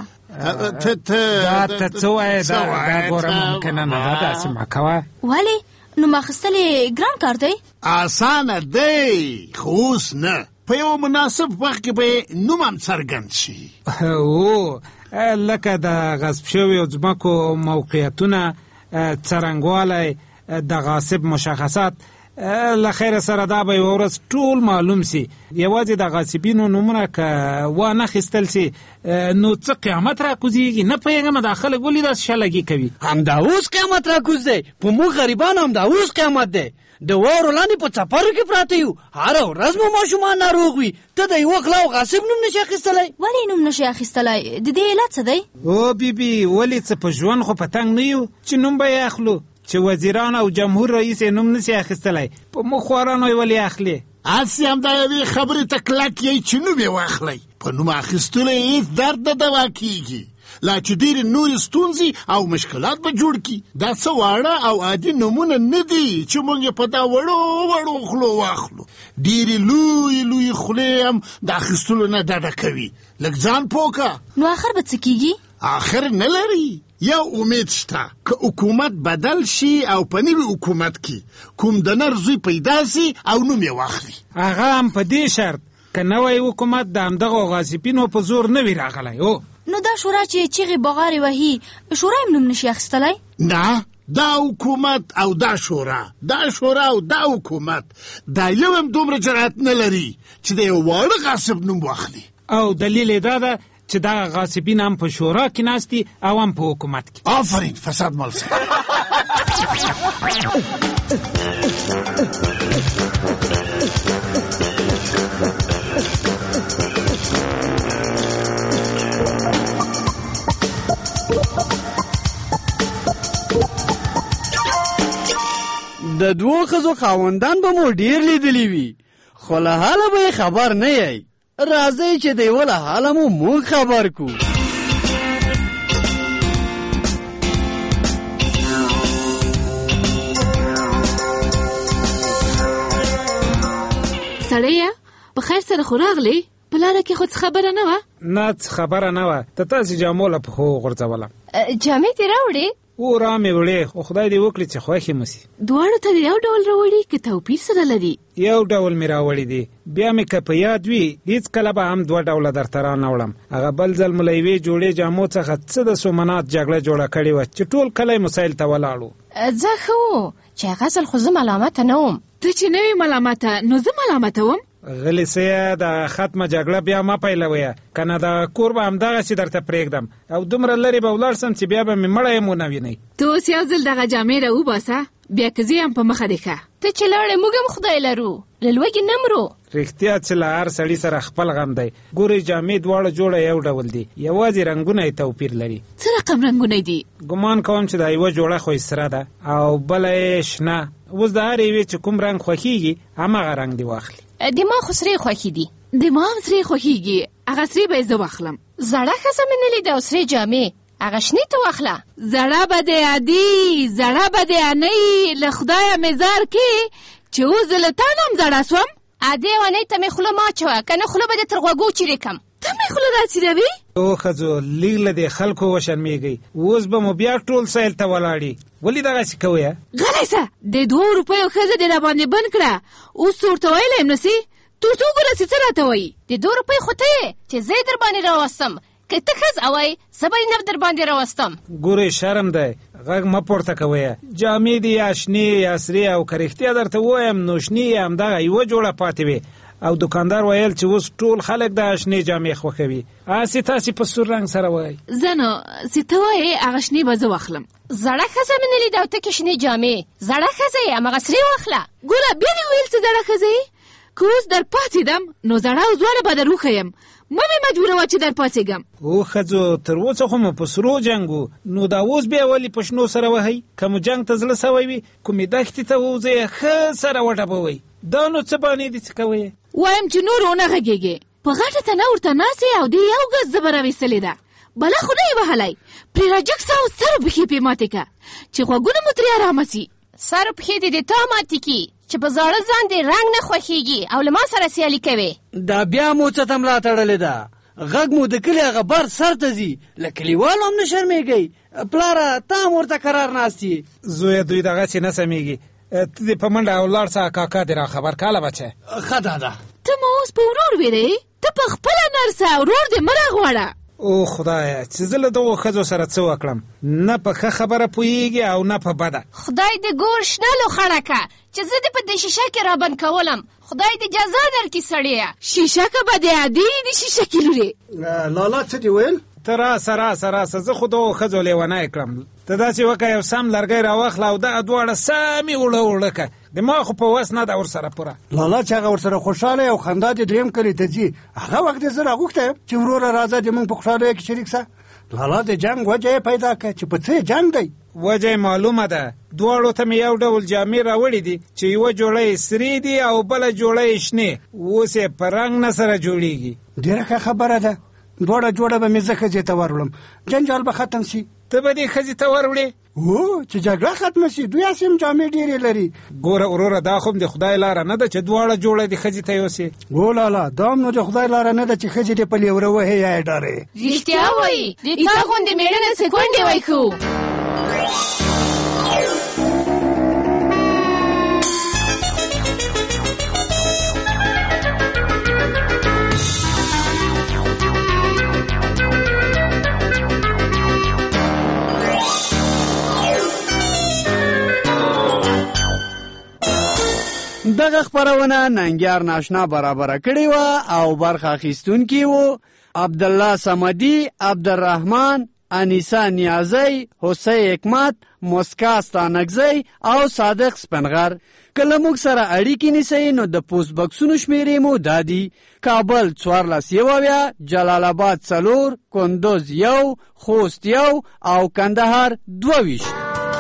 دا ته څه وایې؟ دا ګوره ممکنه نه ده، داسې مه کوه. ولې؟ نوم اخیستل یې ګران کار دی؟ اسانه دی، خو اوس نه. په یو مناسب وخت کې به نوم هم څرګند شي. او لکه د غصب شویو ځمکو موقعیتونه، څرنګوالی، د غاصب مشخصات، له خیره سره دا به یوه ورځ ټول معلوم سي. یوازې د غاصبینو نومونه که وانه اخیستل سي نو څه قیامت را کوزیږي؟ نه پوهېږم دا خلک ولې داسې شلګي کوي. همدا اوس قیامت را کوز دی، په موږ غریبانو همدا اوس قیامت دی. د واورو لاندې په څپرو کې پراته یو، هره ورځ مو ماشومان ناروغ وي، ته د یوه غلا او غاصب نوم نشي اخیستلی. ولې نوم نشي اخیستلی؟ د دې علت څه دی؟ او بیبي ولې څه په ژوند خو په تنګ نه یو چې نوم به یې اخلو؟ چې وزیران او جمهور رئیس یې نوم نشي اخیستلی، په موږ خوارانو یې ولې اخلي؟ هسې همدا یوې خبرې ته کلک یې چې نوم یې واخلی. په نوم اخیستلو یې هېڅ درد نه دوا کېږي، لا چې ډېرې نورې ستونزې او مشکلات به جوړ کړي. دا څه واړه او عادي نومونه نه دي چې موږ یې په دا وړو وړو خولو واخلو. ډېرې لویې لویې خولې هم د اخیستلو نه ډډه کوي. لږ ځان پوه که. نو آخر به څه کېږي؟ آخر نه لري. یو امید شته که حکومت بدل شي او په نوي حکومت کې کوم د نر زوی پیدا سي او نوم یې واخلي. هغه هم په دې شرط که نوی حکومت د همدغو غاصبینو په زور نه وي راغلی. او نو دا شورا چې چیغې بغارې وهي شورا هم نوم نشي اخیستلی؟ نه، دا حکومت او دا شورا دا شورا او دا حکومت دا یو هم دومره جرأت نه لري چې د یو واړه غاصب نوم واخلي. او دلیل یې دا ده چې دا غاصبین هم په شورا کې ناستي او هم په حکومت کې. آفرین فساد مل صاحب. د دوو ښځو خاوندان به مو ډېر لیدلی وي خو له حاله به یې خبر نه یی. راځئ چې د یوه له حاله مو موږ خبر کو. سړیه په خیر سره خو راغلی؟ په لاره کې خو څه خبره نه وه؟ نه څه خبره نه وه. ته تاسې جامو له پښو غورځولم. جامې دې راوړې؟ او را مې وړې خو خدای دې وکړي چې خوښې مو سي. دواړو ته دې یو ډول راوړي که توپیر سره لري؟ یو ډول مې راوړي دي. بیا مې که په یاد وي هېڅکله به هم دوه ډوله درته رانه وړم. هغه بل ځل مو له یوې جوړې جامو څخه څه د سومنات جګړه جوړه کړې وه چې ټول کلی مسایل ته ولاړ و. ځه ښه و چې هغه ځل خو زه ملامته نه وم. ته چې نه وې ملامته نو زه ملامته وم. غلی سیه د ختمه جګړه بیا ما پیلویه که نه د کور به همدغسې درته پرېږدم او دومره لرې به ولاړ سم چې بیا به مې مړی یم ونه وینئ. ته اوس یو ځل دغه جامې را وباسه بیا که زه یم په مخه دې ښه. ته چې لاړې موږ هم خدای لرو له لوږې نه مرو. رښتیا چې له هر سړي سره خپل غم دی. ګورې جامې دواړه جوړه یو ډول دي یوازې رنګونه یې توپیر لري. څه رقم رنګونه دي؟ ګمان کوم چې دا یوه جوړه خو سره ده او بله یې شنه. اوس د هر یوې چې کوم رنګ خوښېږي همغه رنګ دې واخلي. د ما خو سرې خوښې دي. د ما هم سرې خوښېږي. هغه سرې به یې زه واخلم. زړه ښځه مې نه لیده او سرې جامې هغه شنې ته واخله. زړه به دې عادي زړه به دې انۍ له خدایه مې زار کې چې اوس زه له تا نه هم زړه سوم. عادي او انۍ ته مې خوله مه اچوه که نه خوله به دې تر غوږو چیرې کړم. ته مې خوله راڅیروي؟ او ښځو لږ له دې خلکو وشرمېږئ. اوس به مو بیا ټول سیل ته ولاړي. ولې دغسې کوئ؟ غلی سه د دوو روپیو ښځه دې راباندې بند کړه. اوس ورته ویلی یم نسي تر څو ګوره چې څه راته وایي. د دوه روپۍ خو ته یې چې زه یې در باندې راوستم که ته ښځه وایي زه به یې نه در باندې راوستم. ګورې شرم دی غږ مه پورته کوئ. جامې دي یا شنې یا سرې او که رښتیا درته ووایم نو شنې یې همدغه یوه جوړه پاتې وې او دکاندار ویل چې اوس ټول خلک د شنې جامې خوښوي. هسې تاسې په سور رنګ سره وایئ. زه نو چې ته وایې هغه شنې به زه واخلم. زړه ښځه مې نه لیده او ته کې شنې جامې. زړه ښځه یې همغه سرې واخله. ګوره بیا دې ویل چې زړه ښځه یې که اوس در پاڅېدم نو زړه او ځوانه به در وښیم. مه مې مجبوروه چې در پاڅېږم. او ښځو تر اوسه خو مو په سرو جنګ و نو دا اوس بیا ولې په شنو سره وهئ؟ که مو جنګ ته زړه سوی وي کومې دښتې ته ووځئ ښه سره وډبوئ. دا نو څه بانې دي چې کوئ؟ وایم چې نور ونه غږېږې. په غټه تنه ورته ناست او دې یو ګز زبر راویستلې ده. بله خو نه یې وهلی. پرې راجګ سه او سر و پښې پې ماتې که چې غوږونه مو ترې ارامه سي. سر و پښې دې د تا ماتې کي چې په زاړه ځان دې رنګ نه خوښېږي او له ما سره سیالي کوې. دا بیا مو څه ته ملا تړلې ده؟ غږ مو د کلي هغه بر سر ته ځي. له کلیوالو هم نه شرمېږئ. پلاره ته هم ورته قرار ناست یې. زویه دوی دغسې نه سمېږي. ته دې په منډه ولاړ سه کاکا دې را خبر کاله بچی. ښه داده ته ما اوس په ورور ویرې؟ ته په خپله نرسه ورور دې مه راغواړه. او خدایه چې زه له دغو ښځو سره څه وکړم؟ نه په ښه خبره پوهېږي او نه په بده. خدای دې ګور شنه لوخړه که چې زه دې په دې شیشه کې رابند کولم. خدای دې جزا درکړي سړیه. شیشه که به دې عادي د شیشه کې لورې. لالا څه دې ویل؟ ته راسه راسه راسه زه خو دغو ښځو لیونی کړم. ته داسې وکړه یو سم لرګی راواخله او دغه دواړه سمې وړه وړه که. دماغ خو په وس نه ده ورسره پوره. لالا چې هغه ورسره خوشحاله او خندا دې درېیم کلي ته ځي هغه وخت یې زه راغوښتی یم چې وروره راځه دې موږ په خوشحالیو کې شریک سه. لالا د جنګ وجه یې پیدا کړه چې په څه جنګ دی. وجه یې معلومه ده. دواړو ته مې یو ډول جامې راوړي دي چې یوه جوړه یې سرې دي او بله جوړه یې شنې. اوس یې په رنګ نه سره جوړېږي. ډېره ښه خبره ده. دواړه جوړه به مې زه ښځې ته وروړم. جنجال به ختم شي. ته به دې ښځې ته وروړې؟ او چې جګړه ختم شي دوی اسیم جامې ډېرې لري. ګوره وروره دا خو د خدای لاره نه ده چې دواړه جوړه د ښځې ته یوسي. ګولاله دا هم نو د خدای لاره نه ده چې ښځې دې په لیوره وهې یا یې ډارې. رښتیا وایي د تا غوندې مېړه داسې کونډې وایکو. دغه خبرونه ننګیار ناشنا برابر کړی و او برخه اخیستونکي و عبد الله صمدي، عبدالرحمن، انیسا نیازی، حسین حکمت، مسکا ستانکزی او صادق سپنغر. کله موږ سره اړیکې نیسئ نو د پوسټ بکسونو شمیرې مو دادي: کابل څوارلس یو اویا، جلال آباد څلور، کندوز یو، خوست یو او کندهار دوه ویشت.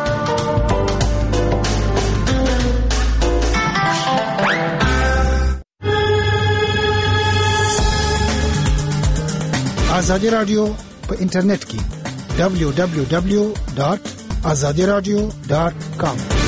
آزادی رادیو په انټرنیټ کې دبلیو دبلیو دبلیو ډاٹ آزادی رادیو ډاٹ کام